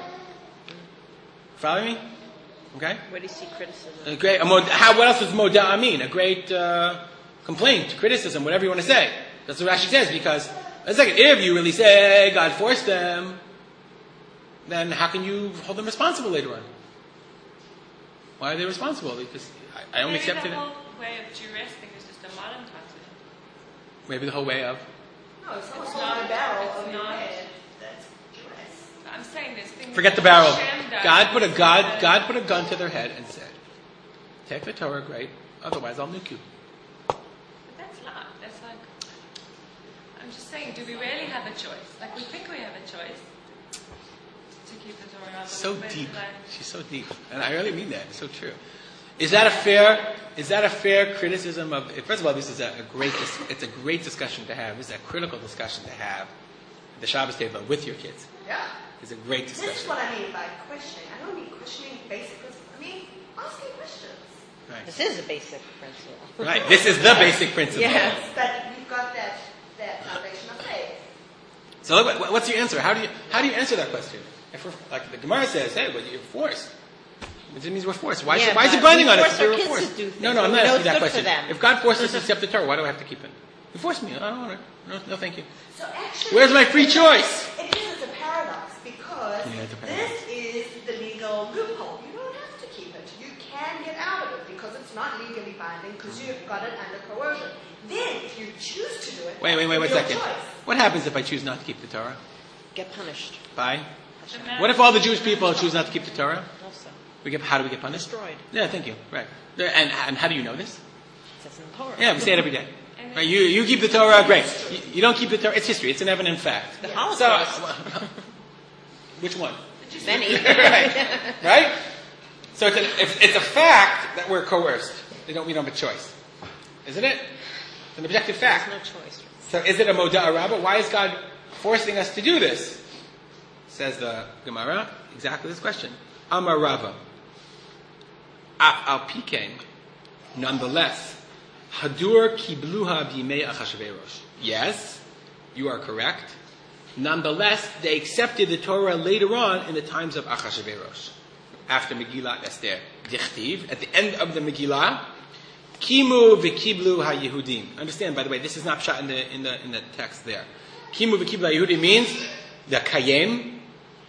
Follow me? Okay? Where do you see criticism? A great, what else does moda'a mean? A great complaint, criticism, whatever you want to say. That's what Rashi says, because it's like, if you really say God forced them, then how can you hold them responsible later on? Why are they responsible? Because I only accepted it. Maybe the whole way of duress thing is just a modern concept. Maybe the whole way of. No, it's It's not not- the barrel it's of your not- head. That's duress. I'm saying this thing. Forget the barrel. Hashem does. God put a gun to their head and said, "Take the Torah, great. Otherwise, I'll nuke you." But that's not. That's like. I'm just saying, do we really have a choice? Like we think we have a choice to keep the Torah. But So we're deep. like, She's so deep, and I really mean that. It's so true. Is that a fair criticism of? First of all, this is it's a great discussion to have. This is a critical discussion to have at the Shabbos table with your kids. Yeah. It's a great This is discussion. what I mean by questioning. I don't mean questioning basic principles. I mean asking questions. Right. This is a basic principle. Right. This is the basic principle. Yeah. But we've got that foundation of faith. So look, what's your answer? How do you answer that question? If we're, like the Gemara says, hey, well, you're forced. It means we're forced. Why is it binding on us? Force our We're kids forced. to do things. No, I'm We not know asking it's that good question. for them. If God forced us to accept the Torah, why do I have to keep it? You forced me. I don't want it. No, thank you. So actually, Where's my free choice? It is a paradox because Yeah, it's a paradox. this is the legal loophole. You don't have to keep it. You can get out of it because it's not legally binding because you've got it under coercion. Then, if you choose to do it, Wait that's a your second. choice. What happens if I choose not to keep the Torah? Get punished. Bye. the man- What if all the Jewish people choose not to keep the Torah? Also. How do we get punished? Destroyed. Yeah, thank you. Right. And how do you know this? It says in the Torah. Yeah, we say it every day. And Right, you keep the Torah, great. You don't keep the Torah, it's history. It's an evident fact. The So, Holocaust. which one? Many. Right? So it's a fact that we're coerced. We don't have a choice. Isn't it? It's an objective There's fact. no choice. So is it a moda'a rabba? Why is God forcing us to do this? Says the Gemara, exactly this question. Amar Rabba. Af al pikein. Nonetheless, Hadur kibluha b'yimei Achashverosh. Yes, you are correct. Nonetheless, they accepted the Torah later on in the times of Achashverosh. After Megillat Esther. Dichtiv, at the end of the Megillah, Kimu v'kiblu ha-Yehudim. Understand, by the way, this is not shot in the text there. Kimu v'kiblu ha-Yehudim means the kayem,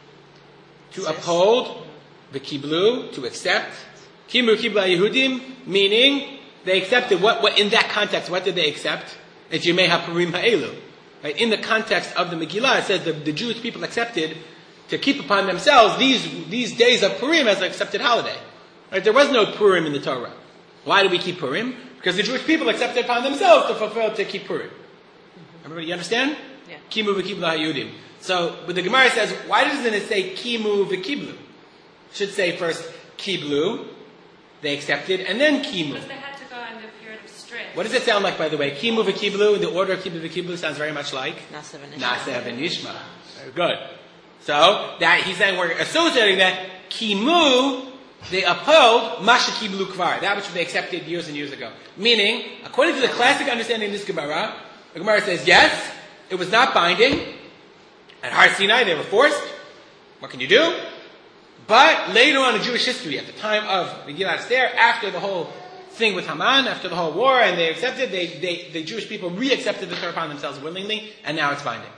to uphold, v'kiblu, to accept. Kimu v'kiblu ha-Yehudim, meaning they accepted what in that context, what did they accept? It's Yemei ha-Purim ha'elu. Right? In the context of the Megillah, it says the Jewish people accepted to keep upon themselves these days of Purim as an accepted holiday. Right? There was no Purim in the Torah. Why do we keep Purim? Because the Jewish people accepted upon themselves to keep Purim. Everybody, you understand? Yeah. Kimu v'kiblu ha'Yehudim. So, but the Gemara says, why doesn't it say Kimu v'kiblu? It should say first Kiblu, they accepted, and then Kimu. Because they had to go under a period of stress. What does it sound like, by the way? Kimu v'kiblu, the order of Kimu v'kiblu sounds very much like Nasev and Nasev and Yishma. Very good. So, that he's saying we're associating that Kimu, they upheld Masha Kiblu Kvar, that which they accepted years and years ago. Meaning, according to the classic understanding of this Gemara, the Gemara says, yes, it was not binding. At Har Sinai, they were forced. What can you do? But later on in Jewish history, at the time of Megillat Esther, after the whole thing with Haman, after the whole war, and they accepted, the Jewish people re-accepted the Torah upon themselves willingly, and now it's binding.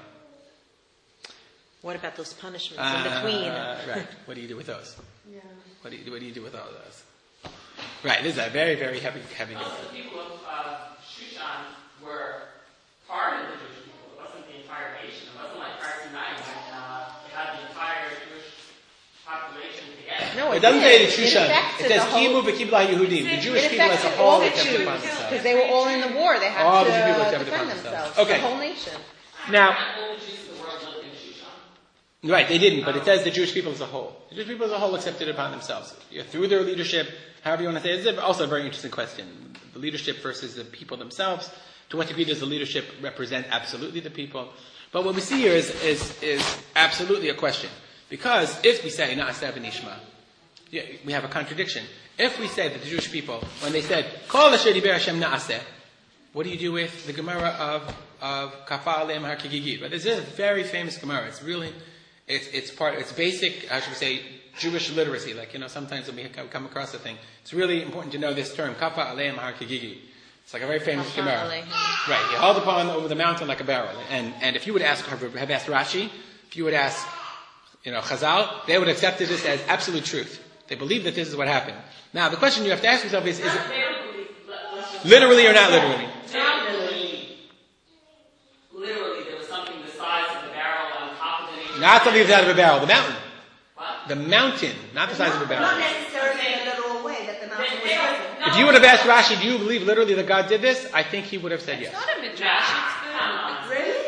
What about those punishments in between? Right. What do you do with those? Yeah. What do you do with all those? Right. This is a very, very heavy Most of the people of Shushan were part of the Jewish people. It wasn't the entire nation. It wasn't like Har Sinai when they had the entire Jewish population together. No, It doesn't say the It Shushan. affected It says the whole- Kimu v'kiblu ha-Yehudim. The Jewish It people as a affected whole all the accepted Jews upon themselves. because they were all in the war. They had All the Jews people to accepted upon defend themselves. themselves. Okay. The whole nation. Now, Not all the Jews in the world lived in Shushan. right, they didn't, but it says the Jewish people as a whole. The Jewish people as a whole accepted it upon themselves. Through their leadership, however you want to say it. It's also a very interesting question. The leadership versus the people themselves. To what degree does the leadership represent absolutely the people? But what we see here is absolutely a question. Because if we say Na'aseh v'nishma, we have a contradiction. If we say that the Jewish people, when they said Kol asher diber Hashem Na'aseh, what do you do with the Gemara of Kafa Aleim Har Kigigit? But this is a very famous Gemara. It's really, it's basic, I should say, Jewish literacy. Like, sometimes when we come across a thing, it's really important to know this term, Kafa Aleim Har Kigigit. It's like a very famous Gemara. Right, you hold upon over the mountain like a barrel. And if you would have asked Rashi, if you would ask, Chazal, they would have accepted this as absolute truth. They believe that this is what happened. Now, the question you have to ask yourself is it literally or not literally? Not literally. Literally, there was something the size of the barrel on top of the... Not something the size of a barrel, the mountain. What? The mountain, not the size of a barrel. Not necessarily in a literal way that the mountain was open. If you would have asked Rashi, do you believe literally that God did this? I think he would have said yes. It's not a midrash. It's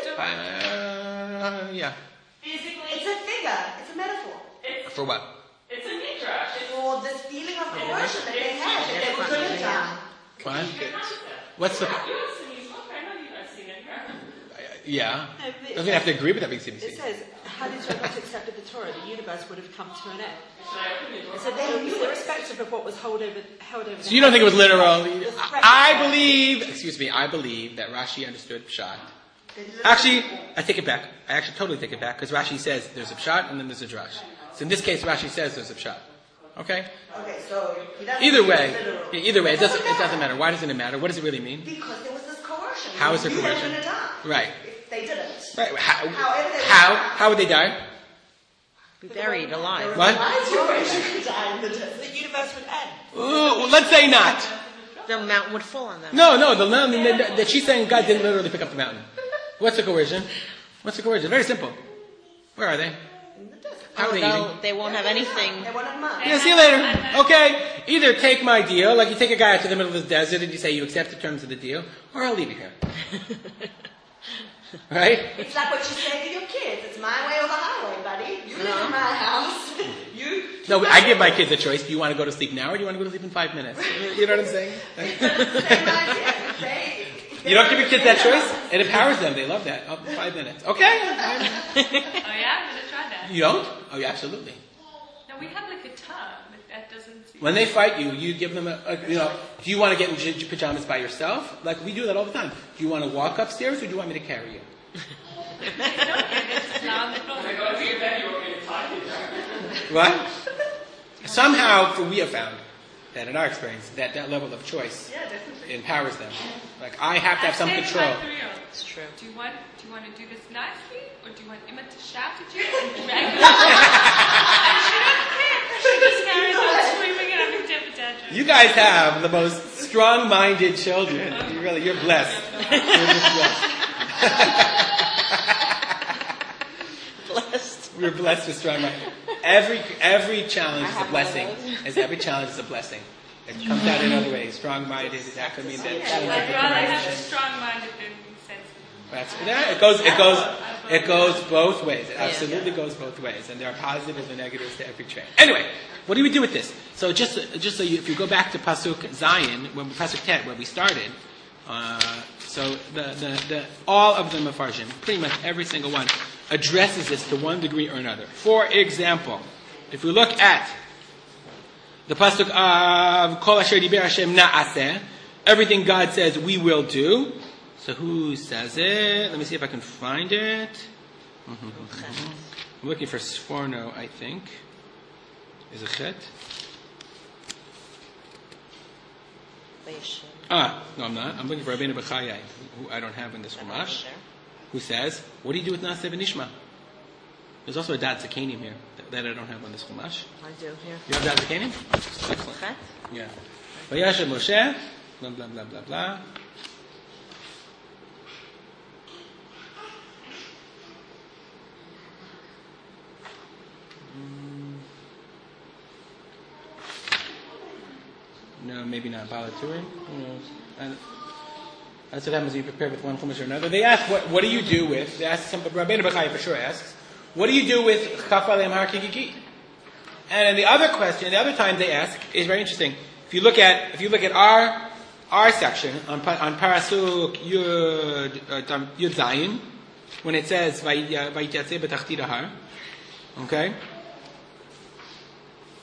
Really? Yeah. Physically, It's a figure. It's a metaphor. For what? it's a midrash. For this feeling of coercion that they had, that they were going to die. What? What's the... You have seen these books. I know you guys seen it here. Yeah. Doesn't have to agree with that being seen. It says, had Israel not accepted the Torah, the universe would have come to an end. Should I open the door? So they, irrespective of what was held over So you don't think it was literal? I believe. believe that Rashi understood Pshat. Actually, I take it back. I actually totally take it back because Rashi says there's a Pshat and then there's a Drash. So in this case, Rashi says there's a Pshat. Okay? Okay, so he doesn't Either think way, it's literal. it doesn't matter. Why doesn't it matter? What does it really mean? Because there was this coercion. How is there You were coercion? going to die. Right. If they didn't. Right. However they How would they die? Be buried alive. What? The universe would end. Well, let's say not. The mountain would fall on them. No, the mountain that she's saying God didn't literally pick up the mountain. What's the coercion? Very simple. Where are they? How are they eating? They won't have anything. They wanted money. Yeah, see you later. Okay, either take my deal, like you take a guy out to the middle of the desert and you say you accept the terms of the deal, or I'll leave you here. Right? It's like what you say to your kids. It's my way or the highway, buddy. You live in my house. No, I give my kids a choice. Do you want to go to sleep now or do you want to go to sleep in 5 minutes? You know what I'm saying? Same idea. You don't give your kids that choice? It empowers them. They love that. 5 minutes. Okay. Oh yeah, I'm gonna try that. You don't? Oh, yeah, absolutely. No, we have like a term that doesn't. When they fight you, you give them do you want to get in pajamas by yourself? Like we do that all the time. Do you want to walk upstairs or do you want me to carry you? What? Somehow, we have found that in our experience, that level of choice empowers them. Like I have to have some control. It's true. Do you want to do this nicely, or do you want Emma to shout at you and drag you? And she doesn't care. She just carries on screaming and having temper tantrums. You guys have the most strong-minded children. You're blessed. You're just blessed. We're blessed with strong-minded. Every challenge is a blessing. Every challenge is a blessing. It comes out in other ways. Strong-minded. That could mean that. I'd rather have a strong-minded than sensitive. It goes both ways. It absolutely goes both ways, and there are positives and negatives to every trait. Anyway, what do we do with this? So just so if you go back to Pasuk Zayin, Pasuk Tet, where we started, so the all of the Mefarshim, pretty much every single one, addresses this to one degree or another. For example, if we look at the Pasuk of Kol Asher Diber Hashem Na'aseh, everything God says we will do. So who says it? Let me see if I can find it. I'm looking for Sforno, I think. Is it Chet? No, I'm not. I'm looking for Rabbeinu Bechayai, who I don't have in this Chumash, who says, what do you do with Na'aseh v'Nishma? There's also a Dat Zakanim here that I don't have on this Chumash. I do, here. You have Dat Zakanim? Excellent. Okay. Yeah. Vayashem Moshe, blah, blah, blah, blah, blah. No, maybe not. Balaturim? Who knows? And that's what happens when you prepare with one chumash or another. They ask, what do you do with, they ask, Rabbeinu Bechai for sure asks, what do you do with Chaf Aleim Har Kigigit? And the other question, the other time they ask, is very interesting. If you look at our section, on Parasuk Yud Zayin, when it says, Vayityatze b'tachtit har, okay?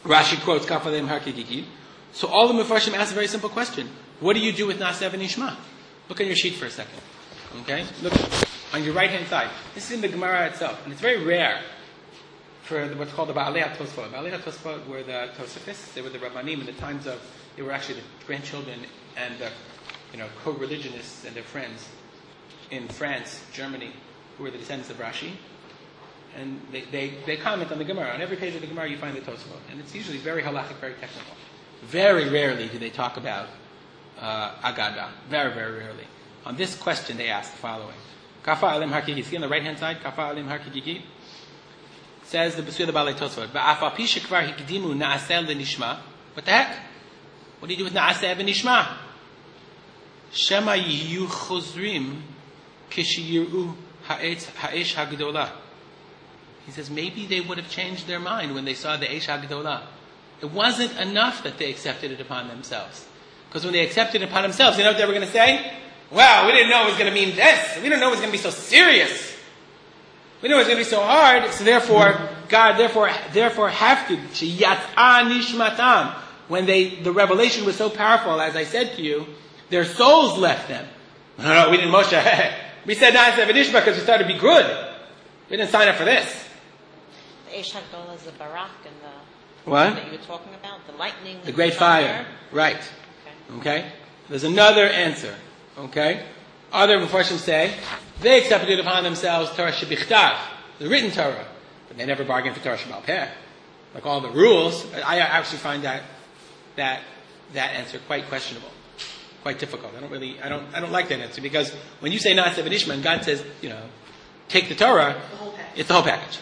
Rashi quotes Kaf Aleim Har Kigigid. So all the Mefarshim ask a very simple question. What do you do with Na'aseh v'nishma? Look on your sheet for a second. Okay? Look on your right-hand side. This is in the Gemara itself. And it's very rare for what's called the Ba'alei HaTosfot. Ba'alei HaTosfot were the Tosafists. They were the Rabbanim in the times of, they were actually the grandchildren and the co-religionists and their friends in France, Germany, who were the descendants of Rashi. And they comment on the Gemara. On every page of the Gemara you find the Tosfot. And it's usually very halachic, very technical. Very rarely do they talk about Agada. Very, very rarely. On this question they ask the following. Kafa Alim Har Kigigid. See on the right-hand side? Kafa Alim Har Kigigid. Says the Besuyah the Baalei Tosfot. Ba'af api shekvar hikdimu na'aseh l'nishma. What the heck? What do you do with na'aseh v'nishma? Shema yiyu chozrim kishiyiru ha'esh hagdolah. He says maybe they would have changed their mind when they saw the Eish HaGedolah. It wasn't enough that they accepted it upon themselves. Because when they accepted it upon themselves, you know what they were going to say? Wow, we didn't know it was going to mean this. We didn't know it was going to be so serious. We didn't know it was going to be so hard. So therefore, God therefore hafted sheyat'a nishmatam. When the revelation was so powerful, as I said to you, their souls left them. No, we didn't Moshe. We said Na'aseh v'nishma because we thought it'd be good. We didn't sign up for this. The Eish HaGdolah is the Barak and the what? that you were talking about, the lightning, the great fire. Right. Okay. There's another answer. Okay. Other Mefarshim say they accepted it upon themselves Torah shebichtav, the written Torah, but they never bargained for Torah sheba'al peh, like all the rules. I actually find that answer quite questionable, quite difficult. I don't like that answer because when you say Na'aseh v'nishma and God says, take the Torah, it's the whole package.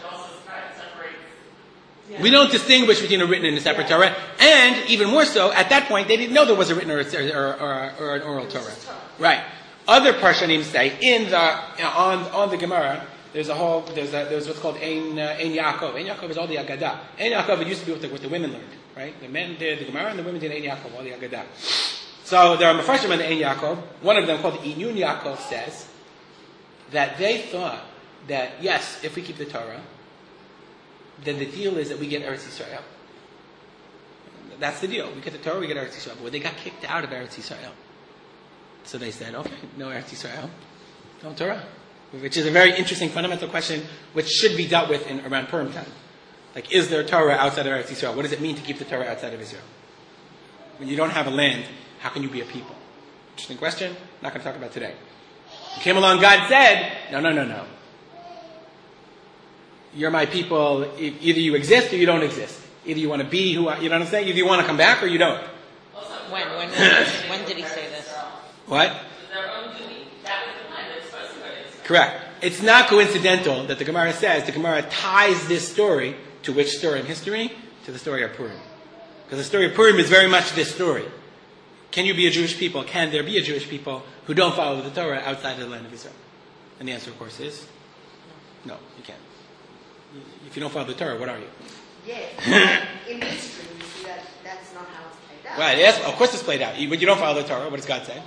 We don't distinguish between a written and a separate Torah, and even more so, at that point, they didn't know there was a written or an oral Torah. Right. Other Parshanim say on the Gemara, there's what's called Ein Yaakov. Ein Yaakov is all the Agadah. Ein Yaakov, it used to be what the women learned, right? The men did the Gemara and the women did Ein Yaakov, all the Agadah. So there are Mefarshim on the Ein Yaakov. One of them, called the Inyun Yaakov, says that they thought that yes, if we keep the Torah, then the deal is that we get Eretz Yisrael. That's the deal. We get the Torah, we get Eretz Yisrael. But when they got kicked out of Eretz Yisrael, so they said, okay, no Eretz Yisrael, no Torah. Which is a very interesting fundamental question which should be dealt with around Purim time. Like, is there Torah outside of Eretz Yisrael? What does it mean to keep the Torah outside of Israel? When you don't have a land, how can you be a people? Interesting question. Not going to talk about today. Came along, God said, no. You're my people. Either you exist or you don't exist. Either you want to be who you know what I'm saying? Either you want to come back or you don't. When did he say this? What? Correct. It's not coincidental that the Gemara ties this story to which story in history? To the story of Purim. Because the story of Purim is very much this story. Can you be a Jewish people? Can there be a Jewish people who don't follow the Torah outside of the land of Israel? And the answer, of course, is no, you can't. If you don't follow the Torah, what are you? Yes. In history, we see that that's not how it's played out. Right, yes, of course it's played out. When you don't follow the Torah, what does God say?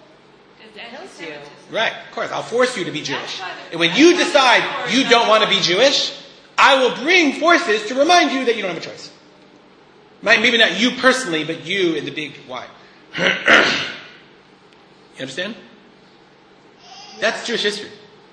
Right, of course. I'll force you to be Jewish. And when you decide you don't want to be Jewish, I will bring forces to remind you that you don't have a choice. Maybe not you personally, but you in the big Y. You understand? That's Jewish history.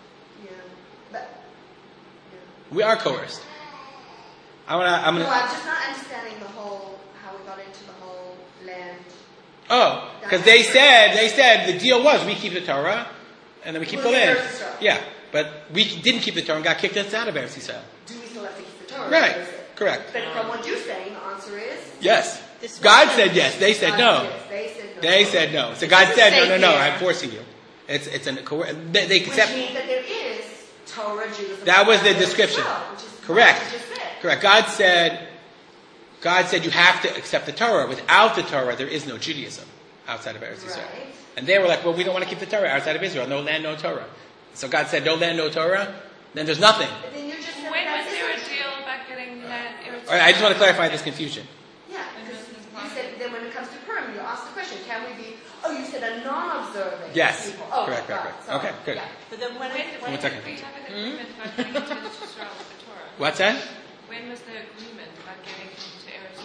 We are coerced. I'm just not understanding how we got into the whole land. Oh, because they said the deal was we keep the Torah and then we keep the land. Yeah, but we didn't keep the Torah and got kicked us out of Eretz Yisrael. Do we still have to keep the Torah? Right, correct. But from what you're saying, the answer is yes. God said yes. They said no. Yes, they said no. So God said no. I'm forcing you. They accept. Which means that there is Torah Judaism. That was the description. Correct. Correct. God said you have to accept the Torah. Without the Torah, there is no Judaism outside of Eretz Yisrael. Right. And they were like, well, we don't want to keep the Torah outside of Israel. No land, no Torah. So God said, no land, no Torah. Then there's nothing. But then you're just when was there a deal about getting land? All right, I just want to clarify this confusion. Yeah, because you said then when it comes to Purim, you asked the question, can we be? Oh, you said a non-observing yes. people. Oh, correct. Okay, good. Yeah. But then when one second. Did we have an agreement about getting into Israel with the Torah? What's that? When was the agreement about getting into Eretz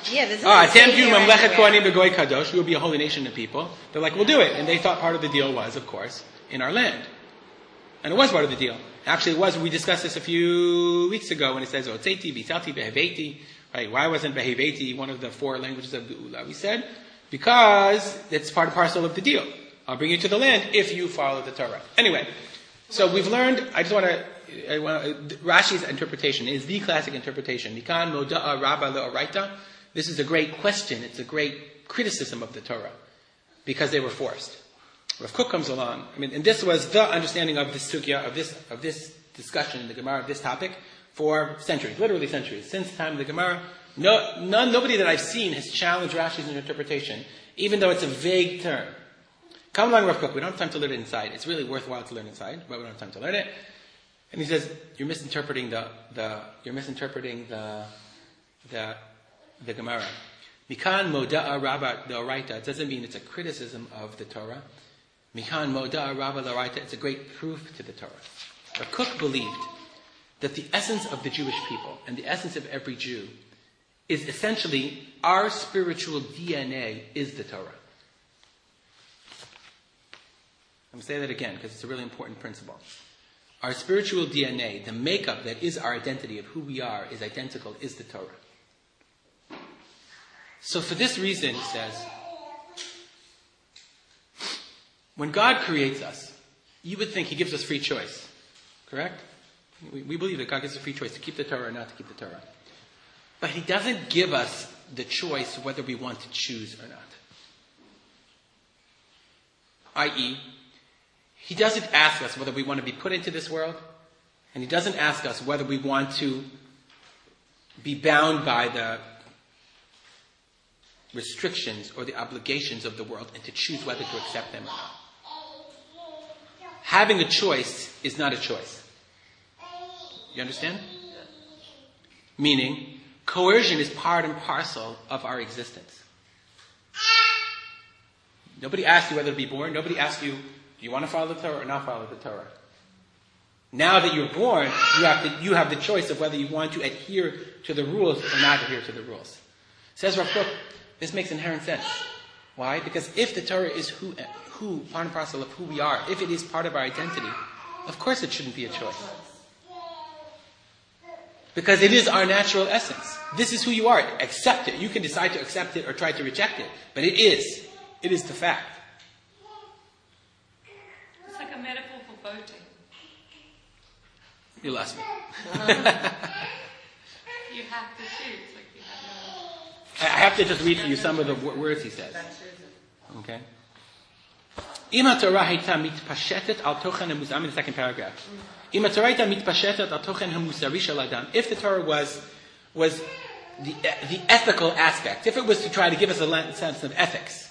Yeah, this doesn't say here anywhere. You will be a holy nation of people. They're like, we'll do it. And they thought part of the deal was, of course, in our land. And it was part of the deal. Actually, it was. We discussed this a few weeks ago when it says, Otzeti, Bisalti, Beheveti. Right? Why wasn't Beheveti one of the 4 languages of the Ula? We said, because it's part and parcel of the deal. I'll bring you to the land if you follow the Torah. Anyway, so we've learned, Rashi's interpretation is the classic interpretation. Mikan moda'a rabba le'oraita. This is a great question. It's a great criticism of the Torah. Because they were forced. Rav Kook comes along, and this was the understanding of this sugya, of this discussion in the Gemara, of this topic, for centuries, literally centuries. Since the time of the Gemara, nobody that I've seen has challenged Rashi's interpretation, even though it's a vague term. Come along, Rav Kook. We don't have time to learn it inside. It's really worthwhile to learn inside, but we don't have time to learn it. And he says, you're misinterpreting the Gemara. Mikan moda'a rabba le'oraita. It doesn't mean it's a criticism of the Torah. Mikan moda'a rabba le'oraita. It's a great proof to the Torah. Rav Kook believed that the essence of the Jewish people and the essence of every Jew is essentially our spiritual DNA is the Torah. I'm going to say that again because it's a really important principle. Our spiritual DNA, the makeup that is our identity of who we are, is identical, is the Torah. So for this reason, he says, when God creates us, you would think He gives us free choice. Correct? We believe that God gives us free choice to keep the Torah or not to keep the Torah. But He doesn't give us the choice whether we want to choose or not. I.e., He doesn't ask us whether we want to be put into this world, and He doesn't ask us whether we want to be bound by the restrictions or the obligations of the world and to choose whether to accept them or not. Having a choice is not a choice. You understand? Meaning, coercion is part and parcel of our existence. Nobody asked you whether to be born. Nobody asked you, do you want to follow the Torah or not follow the Torah? Now that you're born, you have the choice of whether you want to adhere to the rules or not adhere to the rules. Says Rav Kook, this makes inherent sense. Why? Because if the Torah is who part and parcel of who we are, if it is part of our identity, of course it shouldn't be a choice. Because it is our natural essence. This is who you are. Accept it. You can decide to accept it or try to reject it. But it is. It is the fact. It's like a metaphor for voting. You lost me. You have to choose. Like you have no... I have to just read for you some of the words he says. Okay? I'm in the second paragraph. If the Torah was the ethical aspect, if it was to try to give us a sense of ethics,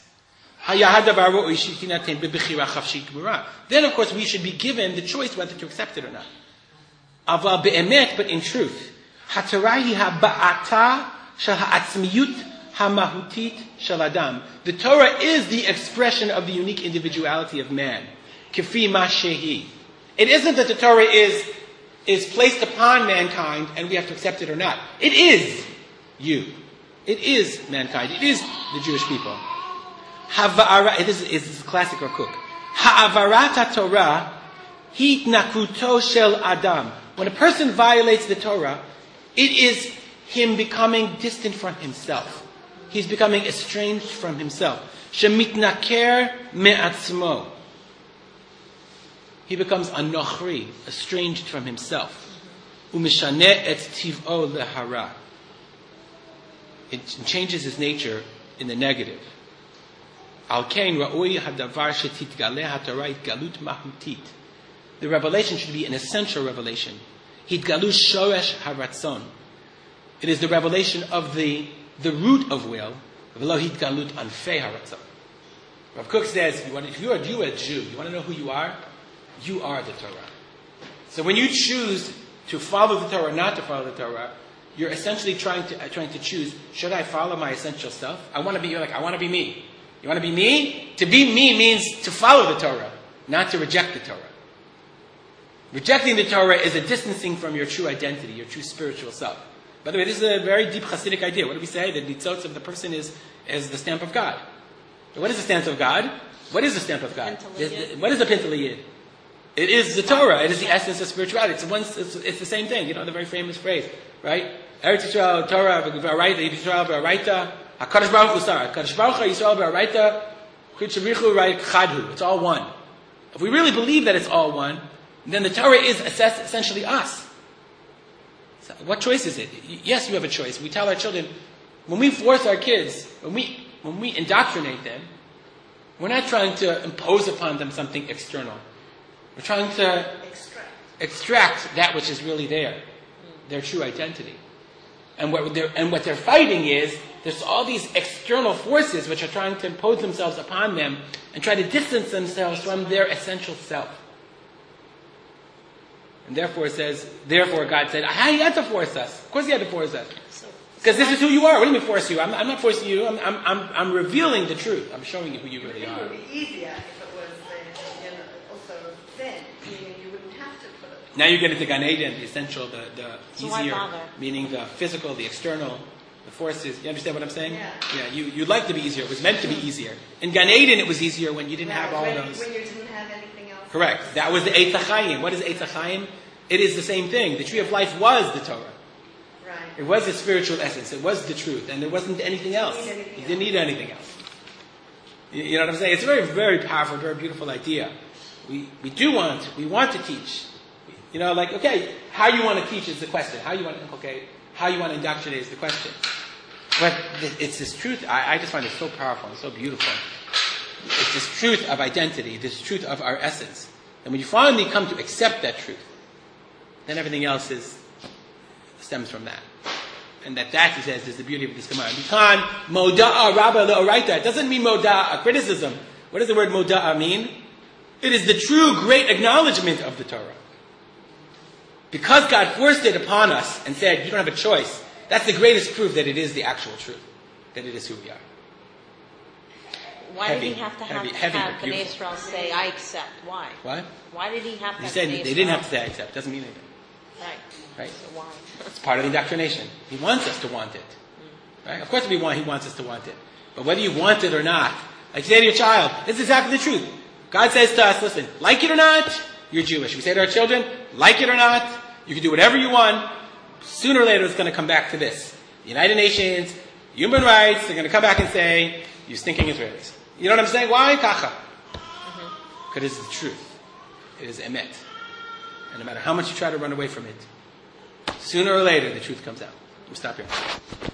then of course we should be given the choice whether to accept it or not. But in truth, the Torah is the expression of the unique individuality of man. It isn't that the Torah is placed upon mankind and we have to accept it or not. It is you. It is mankind. It is the Jewish people. It is classic Rav Kook. Ha'avarat Torah hitnakuto shel adam. When a person violates the Torah, it is him becoming distant from himself. He's becoming estranged from himself. Shemitnaker me'atzmo. He becomes anochri, estranged from himself. Umishane et tiv'o lehara. It changes his nature in the negative. Al kein ra'oi hadavar shetitgaleh haTorah itgalut mahutit. The revelation should be an essential revelation. Hitgalu shoresh haratzon. It is the revelation of the root of will. V'lo hitgalut anfei haratzon. Rav Kook says, if you are a Jew, you want to know who you are? You are the Torah. So when you choose to follow the Torah or not to follow the Torah, you're essentially trying to choose, should I follow my essential self? I want to be me. You want to be me? To be me means to follow the Torah, not to reject the Torah. Rejecting the Torah is a distancing from your true identity, your true spiritual self. By the way, this is a very deep Hasidic idea. What do we say? The nitzotz of the person is the stamp of God. What is the stamp of God? What is the stamp of God? What is the Pintel Yid? It is the Torah. It is the essence of spirituality. It's the same thing. You know the very famous phrase, right? Eretz Yisrael, Torah, V'araita, Yisrael, V'araita, HaKadosh Baruch Hu, sorry, HaKadosh Baruch Hu, Yisrael, V'araita, Chadhu, right? Chadhu. It's all one. If we really believe that it's all one, then the Torah is essentially us. So what choice is it? Yes, you have a choice. We tell our children, when we force our kids, when we indoctrinate them, we're not trying to impose upon them something external. We're trying to extract that which is really there, their true identity. And what they're fighting is, there's all these external forces which are trying to impose themselves upon them and try to distance themselves from their essential self. And therefore God said, he had to force us. Of course he had to force us. Because this is who you are. What do you mean force you? I'm not forcing you. I'm revealing the truth. I'm showing you who you really are. It would be easier if it was also thin, meaning you wouldn't have to put it. Now you get into Gan Eden, the essential, the So easier, why bother? meaning the physical, the external, the forces. You understand what I'm saying? Yeah. You'd like to be easier. It was meant to be easier. In Gan Eden, it was easier when you didn't have all those. When you didn't have anything else. Correct. That was the Eitz HaChaim. What is Eitz HaChaim? It is the same thing. The tree of life was the Torah. Right. It was the spiritual essence. It was the truth. And there wasn't anything else. You didn't need anything else. You know what I'm saying? It's a very, very powerful, very beautiful idea. We want to teach. You know, like, okay, how you want to teach is the question. How you want to indoctrinate is the question. But it's this truth. I just find it so powerful and so beautiful. It's this truth of identity, this truth of our essence. And when you finally come to accept that truth, then everything else stems from that. And that he says is the beauty of this Gemara. Mikan moda'a rabba le'oraita. It doesn't mean moda'a criticism. What does the word moda'a mean? It is the true great acknowledgement of the Torah. Because God forced it upon us and said, you don't have a choice, that's the greatest proof that it is the actual truth. That it is who we are. Why did he have to have Bnei Israel say, I accept? Why? What? Why did he have to He have said Bnei they didn't Israel? have to say I accept. Doesn't mean anything. Right? So why? It's part of the indoctrination. He wants us to want it. Right? Of course he wants us to want it. But whether you want it or not, like you say to your child, this is exactly the truth. God says to us, listen, like it or not, you're Jewish. We say to our children, like it or not, you can do whatever you want. Sooner or later it's going to come back to this. The United Nations, human rights, they're going to come back and say, you stinking Israelis. You know what I'm saying? Why? Kacha. Because it's the truth. It is emet. And no matter how much you try to run away from it, sooner or later the truth comes out. We'll stop here.